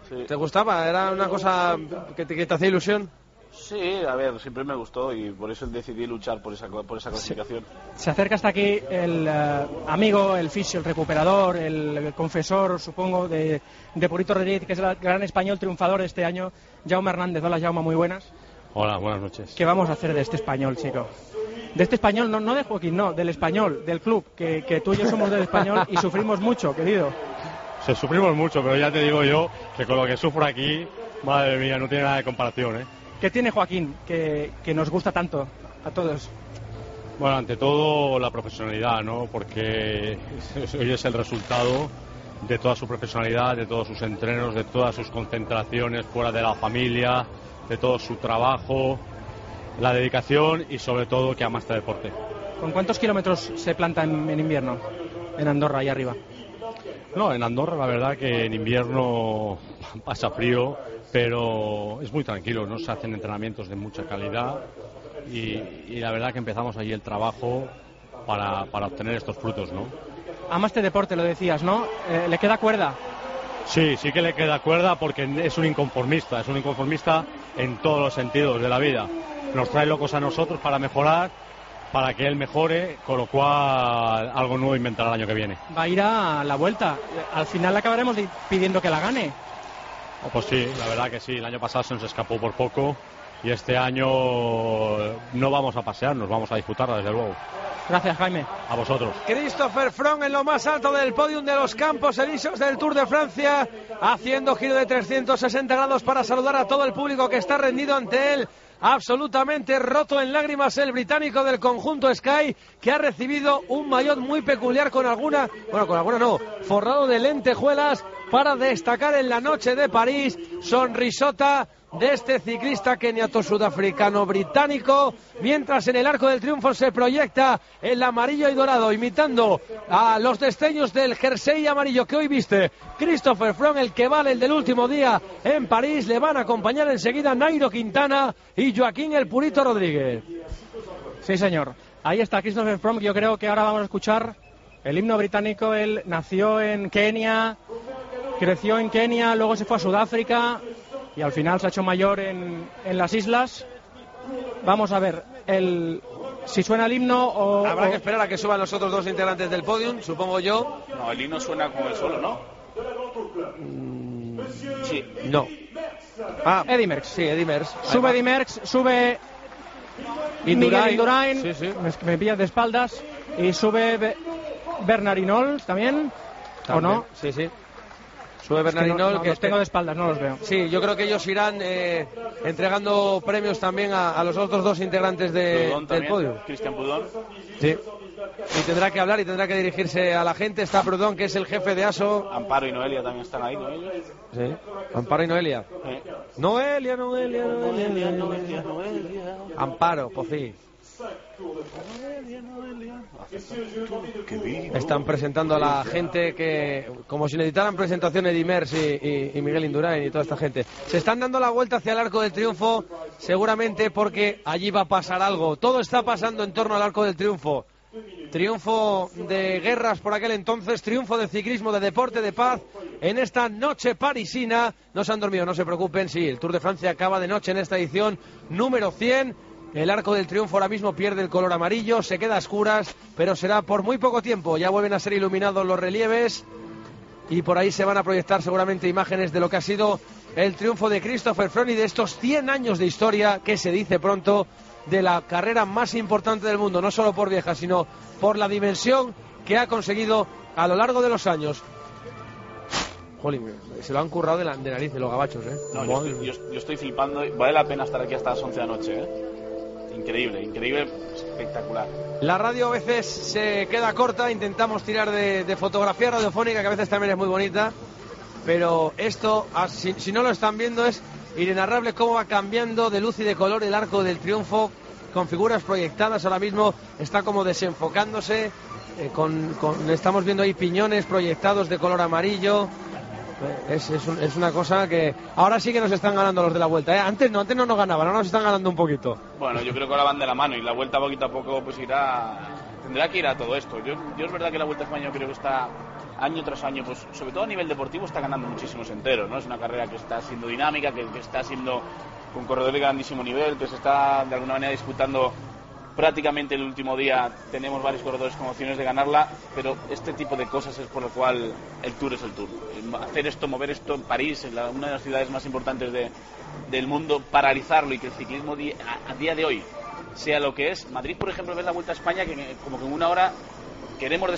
Speaker 11: Sí.
Speaker 1: ¿Te gustaba? ¿Era una cosa que te hacía ilusión?
Speaker 11: Sí, a ver, siempre me gustó y por eso decidí luchar por esa clasificación.
Speaker 3: Se acerca hasta aquí el amigo, el fisio, el recuperador, el confesor, supongo, de Purito Rodríguez, que es el gran español triunfador este año, Jaume Hernández. Hola, Jaume, muy buenas.
Speaker 22: Hola, buenas noches.
Speaker 3: ¿Qué vamos a hacer de este español, chico? De este español, no de Joaquín, no, del español, del club, que tú y yo somos del español y sufrimos mucho, querido.
Speaker 22: Sufrimos mucho, pero ya te digo yo que con lo que sufro aquí, madre mía, no tiene nada de comparación, ¿eh?
Speaker 3: ¿Qué tiene Joaquín que nos gusta tanto a todos?
Speaker 22: Bueno, ante todo la profesionalidad, ¿no? Porque hoy es el resultado de toda su profesionalidad, de todos sus entrenos, de todas sus concentraciones fuera de la familia, de todo su trabajo, la dedicación y sobre todo que ama este deporte.
Speaker 3: ¿Con cuántos kilómetros se planta en invierno en Andorra, ahí arriba?
Speaker 22: No, en Andorra la verdad que en invierno pasa frío, pero es muy tranquilo, no se hacen entrenamientos de mucha calidad y la verdad que empezamos allí el trabajo para obtener estos frutos, ¿no?
Speaker 3: Ama este deporte, lo decías, ¿no? ¿Le queda cuerda?
Speaker 22: Sí que le queda cuerda porque es un inconformista en todos los sentidos de la vida. Nos trae locos a nosotros para mejorar, para que él mejore, con lo cual algo nuevo inventará el año que viene.
Speaker 3: Va a ir a la Vuelta, al final acabaremos pidiendo que la gane.
Speaker 22: Pues sí, la verdad que sí, el año pasado se nos escapó por poco y este año no vamos a pasear, nos vamos a disfrutarla desde luego.
Speaker 3: Gracias, Jaime.
Speaker 22: A vosotros.
Speaker 1: Christopher Froome en lo más alto del podium de los Campos Elíseos del Tour de Francia, haciendo giro de 360 grados para saludar a todo el público que está rendido ante él. Absolutamente roto en lágrimas el británico del conjunto Sky, que ha recibido un maillot muy peculiar con alguna no, forrado de lentejuelas para destacar en la noche de París. Sonrisota de este ciclista keniato-sudafricano británico, mientras en el Arco del Triunfo se proyecta el amarillo y dorado, imitando a los destellos del jersey amarillo que hoy viste Christopher Froome, el que vale el del último día en París. Le van a acompañar enseguida Nairo Quintana y Joaquín el Purito Rodríguez.
Speaker 3: Sí, señor. Ahí está Christopher Froome. Yo creo que ahora vamos a escuchar el himno británico. Él nació en Kenia, creció en Kenia, luego se fue a Sudáfrica y al final se ha hecho mayor en las islas. Vamos a ver si suena el himno o...
Speaker 1: Habrá que esperar a que suban los otros dos integrantes del podium, supongo yo.
Speaker 11: No, el himno suena con el solo, ¿no?
Speaker 1: Sí. No.
Speaker 3: Eddy Merckx.
Speaker 1: Sí, Eddy Merckx.
Speaker 3: Sube Eddy Merckx, sube Miguel Indurain, sí. Me pillas de espaldas, y sube Bernard Hinault también, ¿o no?
Speaker 1: Sí. Sube Bernard Hinault,
Speaker 3: que los tengo de espaldas, no los veo.
Speaker 1: Sí, yo creo que ellos irán entregando premios también a los otros dos integrantes del podio.
Speaker 11: Cristian Prudhomme.
Speaker 1: Sí. Y tendrá que hablar y tendrá que dirigirse a la gente. Está Prudhomme, que es el jefe de ASO.
Speaker 11: Amparo y Noelia también están ahí, ¿no? Ellos.
Speaker 1: Sí. Amparo y Noelia. Noelia. Amparo, pues sí. Están presentando a la gente que, como si necesitaran presentación, Eddy Merckx y Miguel Indurain y toda esta gente. Se están dando la vuelta hacia el Arco del Triunfo, seguramente porque allí va a pasar algo. Todo está pasando en torno al Arco del Triunfo. Triunfo de guerras por aquel entonces, triunfo de ciclismo, de deporte, de paz en esta noche parisina. No se han dormido, no se preocupen, sí, el Tour de Francia acaba de noche en esta edición número 100. El Arco del Triunfo ahora mismo pierde el color amarillo, se queda a oscuras, pero será por muy poco tiempo. Ya vuelven a ser iluminados los relieves y por ahí se van a proyectar seguramente imágenes de lo que ha sido el triunfo de Christopher Froome y de estos 100 años de historia, que se dice pronto, de la carrera más importante del mundo, no solo por vieja, sino por la dimensión que ha conseguido a lo largo de los años. Jolín, se lo han currado de nariz de los gabachos, ¿eh?
Speaker 11: No, yo estoy flipando. Vale la pena estar aquí hasta las 11 de la noche, ¿eh? Increíble, espectacular.
Speaker 1: La radio a veces se queda corta, intentamos tirar de fotografía radiofónica, que a veces también es muy bonita, pero esto, si no lo están viendo, es inenarrable cómo va cambiando de luz y de color el Arco del Triunfo, con figuras proyectadas. Ahora mismo está como desenfocándose, estamos viendo ahí piñones proyectados de color amarillo. Es una cosa que ahora sí que nos están ganando los de la Vuelta, ¿eh? Antes no nos ganaban, ahora nos están ganando un poquito.
Speaker 11: Bueno, yo creo que ahora van de la mano y la Vuelta poquito a poco pues tendrá que ir a todo esto. Yo es verdad que la Vuelta a España creo que está año tras año, pues sobre todo a nivel deportivo está ganando muchísimos enteros, ¿no? Es una carrera que está siendo dinámica, que está siendo con corredores de grandísimo nivel, que se está de alguna manera disputando prácticamente el último día. Tenemos varios corredores con opciones de ganarla, pero este tipo de cosas es por lo cual el Tour es el Tour. Hacer esto, mover esto en París, en una de las ciudades más importantes del mundo, paralizarlo y que el ciclismo a día de hoy sea lo que es. Madrid, por ejemplo, ves la Vuelta a España que como que en una hora queremos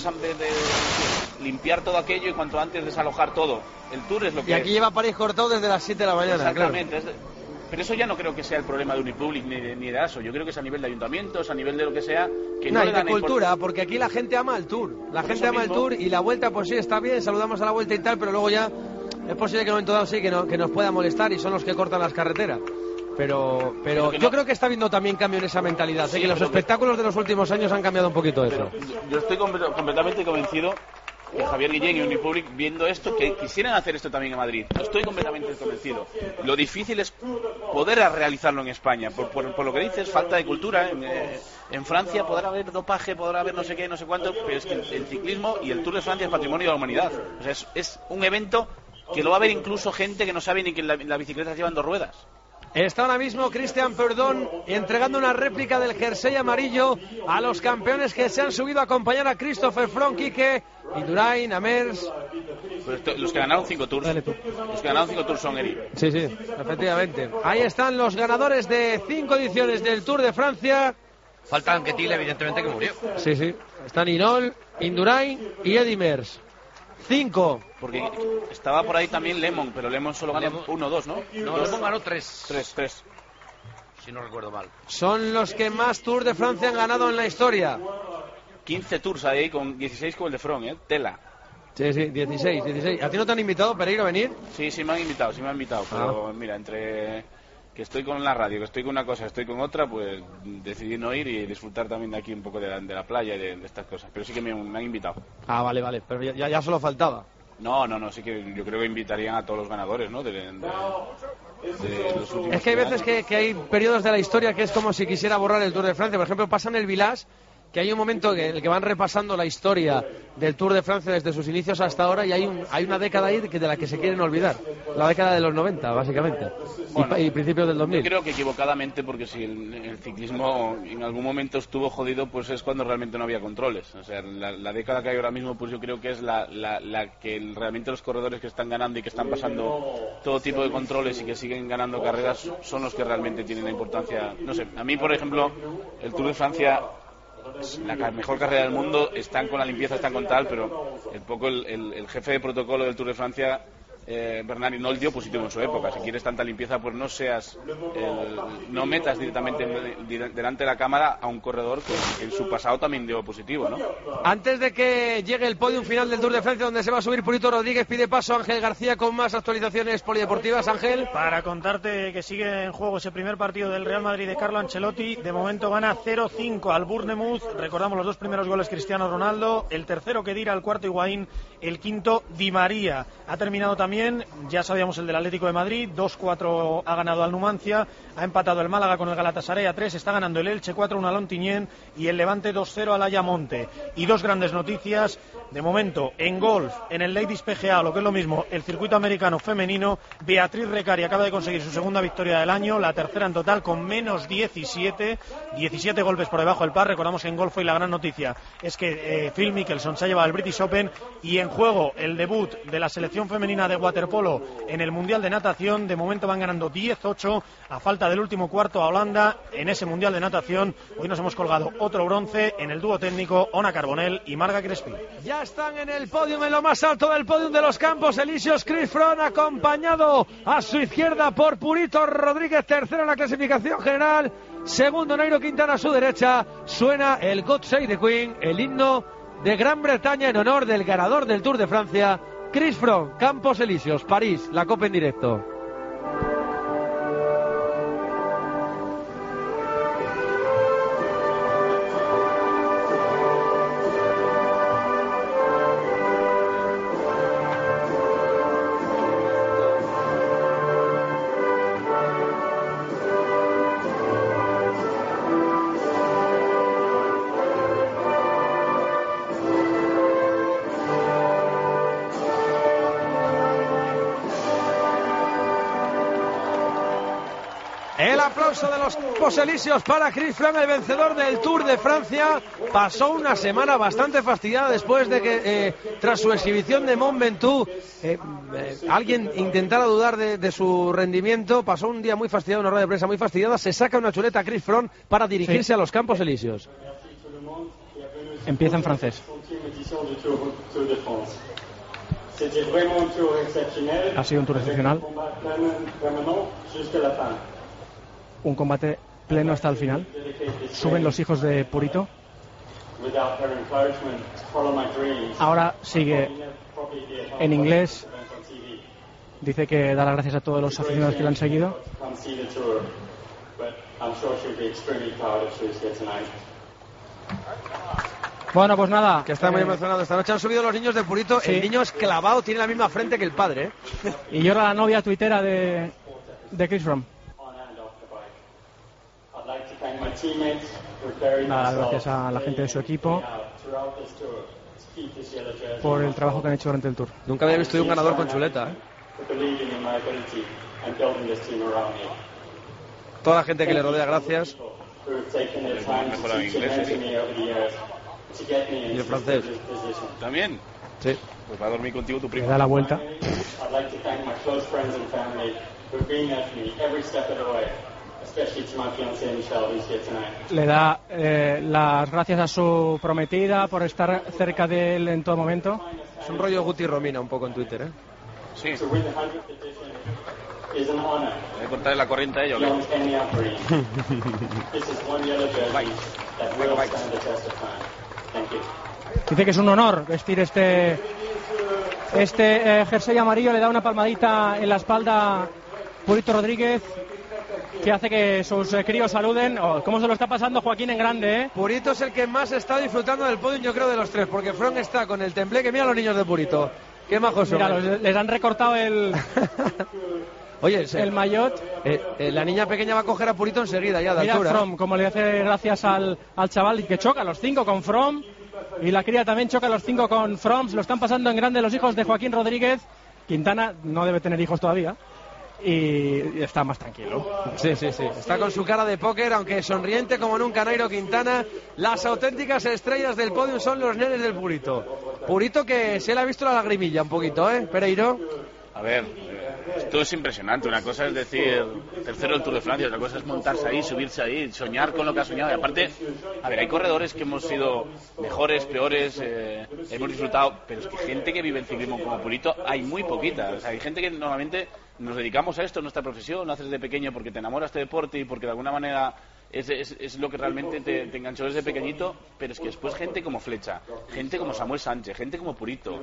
Speaker 11: limpiar todo aquello y cuanto antes desalojar todo. El Tour es lo que
Speaker 1: y aquí
Speaker 11: es.
Speaker 1: lleva París cortado desde las 7 de la mañana.
Speaker 11: Exactamente.
Speaker 1: Claro.
Speaker 11: Pero eso ya no creo que sea el problema de Unipublic ni de ASO. Yo creo que es a nivel de ayuntamientos, a nivel de lo que sea, que no le dan
Speaker 1: de cultura, porque aquí la gente ama el Tour. La gente ama el Tour y la Vuelta, pues sí, está bien, saludamos a la Vuelta y tal, pero luego ya es posible que en un momento dado sí que nos pueda molestar y son los que cortan las carreteras. Pero yo creo que está habiendo también cambio en esa mentalidad, que los espectáculos de los últimos años han cambiado un poquito eso.
Speaker 11: Yo estoy completamente convencido que Javier Guillén y Unipublic, viendo esto, que quisieran hacer esto también en Madrid. Estoy completamente convencido. Lo difícil es poder realizarlo en España. Por lo que dices, falta de cultura. En Francia podrá haber dopaje, podrá haber no sé qué, no sé cuánto, pero es que el ciclismo y el Tour de Francia es patrimonio de la humanidad. O sea, es un evento que lo va a ver incluso gente que no sabe ni que la bicicleta lleva 2 ruedas.
Speaker 1: Está ahora mismo Cristian Perdón entregando una réplica del jersey amarillo a los campeones que se han subido a acompañar a Christopher Froome, Quique, Indurain, Amers.
Speaker 11: Pues los que ganaron 5 tours. Los que ganaron 5 tours son Eri.
Speaker 1: Sí, efectivamente. Ahí están los ganadores de 5 ediciones del Tour de Francia.
Speaker 6: Falta Anquetil, evidentemente, que murió.
Speaker 1: Sí. Están Inol, Indurain y Eddy Merckx. 5.
Speaker 11: Porque estaba por ahí también Lemon, pero Lemon solo ganó 1 o 2, ¿no?
Speaker 6: No, Lemon ganó 3.
Speaker 11: 3.
Speaker 6: Si no recuerdo mal.
Speaker 1: Son los que más Tour de Francia han ganado en la historia.
Speaker 11: 15 tours ahí, con 16 con el de Froome, Tela.
Speaker 1: Sí, 16. ¿A ti no te han invitado, Pereiro, a venir?
Speaker 11: Sí, me han invitado, pero mira, entre que estoy con la radio, que estoy con una cosa, estoy con otra, pues decidí no ir y disfrutar también de aquí un poco de la playa y de estas cosas. Pero sí que me han invitado.
Speaker 1: Ah, vale, pero ya solo faltaba.
Speaker 11: No, sí que yo creo que invitarían a todos los ganadores, ¿no? De los últimos.
Speaker 1: Es que hay veces que hay periodos de la historia que es como si quisiera borrar el Tour de Francia. Por ejemplo, pasa en el Village, que hay un momento en el que van repasando la historia del Tour de Francia desde sus inicios hasta ahora y hay una década ahí de la que se quieren olvidar. La década de los 90, básicamente. Bueno, y principios del 2000.
Speaker 11: Yo creo que equivocadamente, porque si el ciclismo en algún momento estuvo jodido, pues es cuando realmente no había controles. O sea, la década que hay ahora mismo, pues yo creo que es la que realmente los corredores que están ganando y que están pasando todo tipo de controles y que siguen ganando carreras son los que realmente tienen la importancia. No sé, a mí, por ejemplo, el Tour de Francia, la mejor carrera del mundo, están con la limpieza, están con tal, pero el jefe de protocolo del Tour de Francia, Bernard Hinault, dio positivo en su época. Si quieres tanta limpieza, pues no metas directamente delante de la cámara a un corredor que en su pasado también dio positivo, ¿no?
Speaker 1: Antes de que llegue el podium final del Tour de Francia, donde se va a subir Purito Rodríguez, pide paso a Ángel García con más actualizaciones polideportivas. Ángel.
Speaker 2: Para contarte que sigue en juego ese primer partido del Real Madrid de Carlo Ancelotti. De momento gana 0-5 al Bournemouth. Recordamos los 2 primeros goles Cristiano Ronaldo, el tercero Khedira, el cuarto Higuaín, el quinto Di María. Ha terminado también, ya sabíamos, el del Atlético de Madrid, 2-4 ha ganado al Numancia, ha empatado el Málaga con el Galatasaray a 3, está ganando el Elche 4-1 al Ontinyent y el Levante 2-0 al Ayamonte. Y 2 grandes noticias, de momento, en golf, en el Ladies PGA, lo que es lo mismo, el circuito americano femenino, Beatriz Recari acaba de conseguir su segunda victoria del año, la tercera en total con menos 17 golpes por debajo del par. Recordamos que en golf hoy la gran noticia es que Phil Mickelson se ha llevado el British Open y en juego el debut de la selección femenina de waterpolo en el Mundial de Natación. De momento van ganando 10-8 a falta del último cuarto a Holanda en ese Mundial de Natación. Hoy nos hemos colgado otro bronce en el dúo técnico Ona Carbonell y Marga Crespi.
Speaker 1: Ya están en el podium, en lo más alto del podium de los Campos Elíseos, Chris Froome, acompañado a su izquierda por Purito Rodríguez, tercero en la clasificación general, segundo Nairo Quintana a su derecha. Suena el God Save the Queen, el himno de Gran Bretaña en honor del ganador del Tour de Francia, Chris Froome. Campos Elíseos, París, la Copa en directo. El aplauso de los Campos Elíseos para Chris Froome, el vencedor del Tour de Francia. Pasó una semana bastante fastidiada después de que, tras su exhibición de Mont Ventoux, alguien intentara dudar de su rendimiento. Pasó un día muy fastidiado, una rueda de prensa muy fastidiada. Se saca una chuleta a Chris Froome para dirigirse a los Campos Elíseos.
Speaker 3: Empieza en francés. Ha sido un tour excepcional. Un combate pleno hasta el final. Suben los hijos de Purito. Ahora sigue en inglés. Dice que da las gracias a todos los aficionados que le han seguido. Bueno, pues nada.
Speaker 1: Que está muy emocionado. Esta noche han subido los niños de Purito. Sí. El niño es clavado, tiene la misma frente que el padre, ¿eh?
Speaker 3: Y llora la novia tuitera de Chris Froome. Nada, gracias a la gente de su equipo por el trabajo que han hecho durante el Tour.
Speaker 1: Nunca había visto un ganador con chuleta, ¿eh? Toda la gente que le rodea, gracias. Y el francés
Speaker 11: también.
Speaker 1: Sí.
Speaker 11: Pues va a dormir contigo tu primo.
Speaker 3: Le da la vuelta. Le da las gracias a su prometida por estar cerca de él en todo momento.
Speaker 1: Es un rollo Guti Romina un poco en Twitter, ¿eh?
Speaker 11: Sí. Voy a cortarle la corriente a ellos, ¿no?
Speaker 3: Dice que es un honor vestir este jersey amarillo. Le da una palmadita en la espalda Purito Rodríguez, que hace que sus críos saluden. ¿Cómo se lo está pasando Joaquín en grande, eh?
Speaker 1: Purito es el que más está disfrutando del podio, yo creo, de los tres, porque Froome está con el tembleque. Mira a los niños de Purito, qué majos son.
Speaker 3: Mira, les han recortado el
Speaker 1: oye,
Speaker 3: el maillot.
Speaker 1: La niña pequeña va a coger a Purito enseguida, ya de
Speaker 3: mira
Speaker 1: altura.
Speaker 3: Froome, como le hace gracias al chaval, que choca los 5 con Froome, y la cría también choca los 5 con Froome. Se lo están pasando en grande los hijos de Joaquín Rodríguez. Quintana no debe tener hijos todavía y está más tranquilo.
Speaker 1: Sí. Está con su cara de póker, aunque sonriente como nunca Nairo Quintana. Las auténticas estrellas del podio son los nenes del Purito. Purito que se le ha visto la lagrimilla un poquito, ¿eh, Pereiro?
Speaker 11: A ver, esto es impresionante. Una cosa es decir tercero del Tour de Francia, otra cosa es montarse ahí, subirse ahí, soñar con lo que ha soñado. Y aparte, a ver, hay corredores que hemos sido mejores, peores, hemos disfrutado, pero es que gente que vive el ciclismo como Purito hay muy poquita. O sea, hay gente que normalmente nos dedicamos a esto, a nuestra profesión, lo haces de pequeño porque te enamora este deporte y porque de alguna manera es lo que realmente te enganchó desde pequeñito, pero es que después gente como Flecha, gente como Samuel Sánchez, gente como Purito,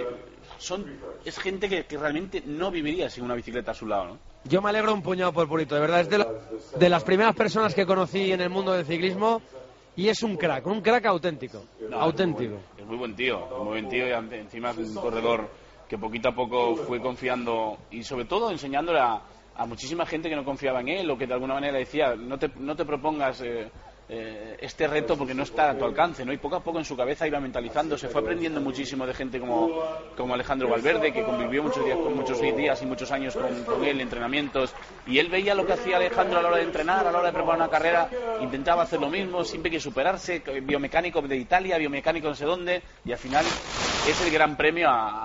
Speaker 11: es gente que realmente no viviría sin una bicicleta a su lado, ¿no?
Speaker 1: Yo me alegro un puñado por Purito, de verdad, es de las primeras personas que conocí en el mundo del ciclismo y es un crack auténtico, auténtico.
Speaker 11: Es muy buen tío y encima es un corredor que poquito a poco fue confiando y sobre todo enseñándole a muchísima gente que no confiaba en él o que de alguna manera decía no te propongas este reto porque no está a tu alcance, ¿no? Y poco a poco en su cabeza iba mentalizando, se fue aprendiendo muchísimo de gente como Alejandro Valverde, que convivió muchos días y muchos años con él, entrenamientos, y él veía lo que hacía Alejandro a la hora de entrenar, a la hora de preparar una carrera, intentaba hacer lo mismo, siempre hay que superarse, biomecánico de Italia, biomecánico no sé dónde, y al final es el gran premio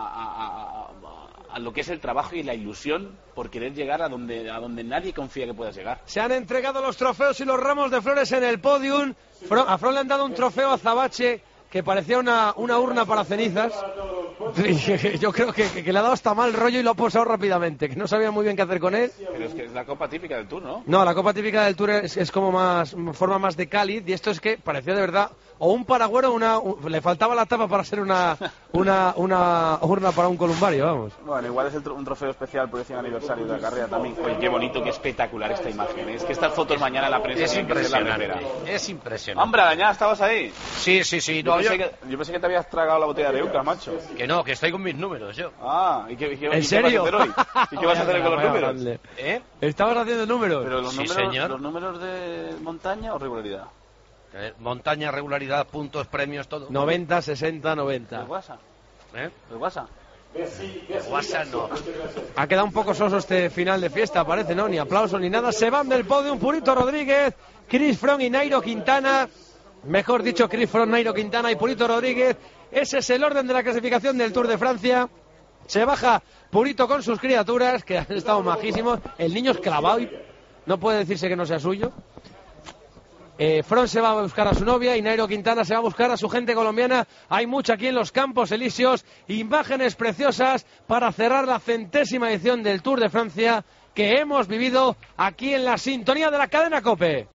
Speaker 11: a lo que es el trabajo y la ilusión por querer llegar a donde nadie confía que puedas llegar.
Speaker 1: Se han entregado los trofeos y los ramos de flores en el podium. A Froome le han dado un trofeo a Zabache que parecía una urna para cenizas. Yo creo que le ha dado hasta mal rollo y lo ha posado rápidamente, que no sabía muy bien qué hacer con él.
Speaker 11: Pero es que es la copa típica del Tour, ¿no?
Speaker 1: No, la copa típica del Tour es como forma más de cáliz, y esto es que parecía de verdad o un paragüero le faltaba la tapa para ser una urna para un columbario, vamos.
Speaker 11: Bueno, igual es un trofeo especial por el 100 aniversario de la carrera también. Oye, qué bonito, qué espectacular esta imagen. Es que estas fotos mañana en la prensa
Speaker 6: es impresionante. Es impresionante.
Speaker 11: Hombre, Arañá, ¿estabas ahí?
Speaker 6: Sí.
Speaker 11: No, yo pensé que te habías tragado la botella de Eucas, macho.
Speaker 6: Que no, que estoy con mis números yo.
Speaker 11: Ah, ¿y qué
Speaker 1: ¿En serio?
Speaker 11: vas a hacer hoy? ¿Y qué vas a hacer con los números?
Speaker 1: ¿Estabas haciendo números?
Speaker 11: Pero
Speaker 6: sí, señor.
Speaker 11: ¿Los números de montaña o regularidad?
Speaker 6: Montaña, regularidad, puntos, premios, todo.
Speaker 1: 90, 60, 90.
Speaker 11: ¿El WhatsApp? ¿El WhatsApp?
Speaker 6: WhatsApp no.
Speaker 1: Ha quedado un poco soso este final de fiesta, parece, ¿no? Ni aplauso ni nada. Se van del podio Purito Rodríguez, Chris Froome y Nairo Quintana. Mejor dicho, Chris Froome, Nairo Quintana y Purito Rodríguez. Ese es el orden de la clasificación del Tour de Francia. Se baja Purito con sus criaturas, que han estado majísimos. El niño es clavado y no puede decirse que no sea suyo. Froome se va a buscar a su novia y Nairo Quintana se va a buscar a su gente colombiana. Hay mucho aquí en los Campos Elíseos. Imágenes preciosas para cerrar la 100ª edición del Tour de Francia que hemos vivido aquí en la sintonía de la cadena COPE.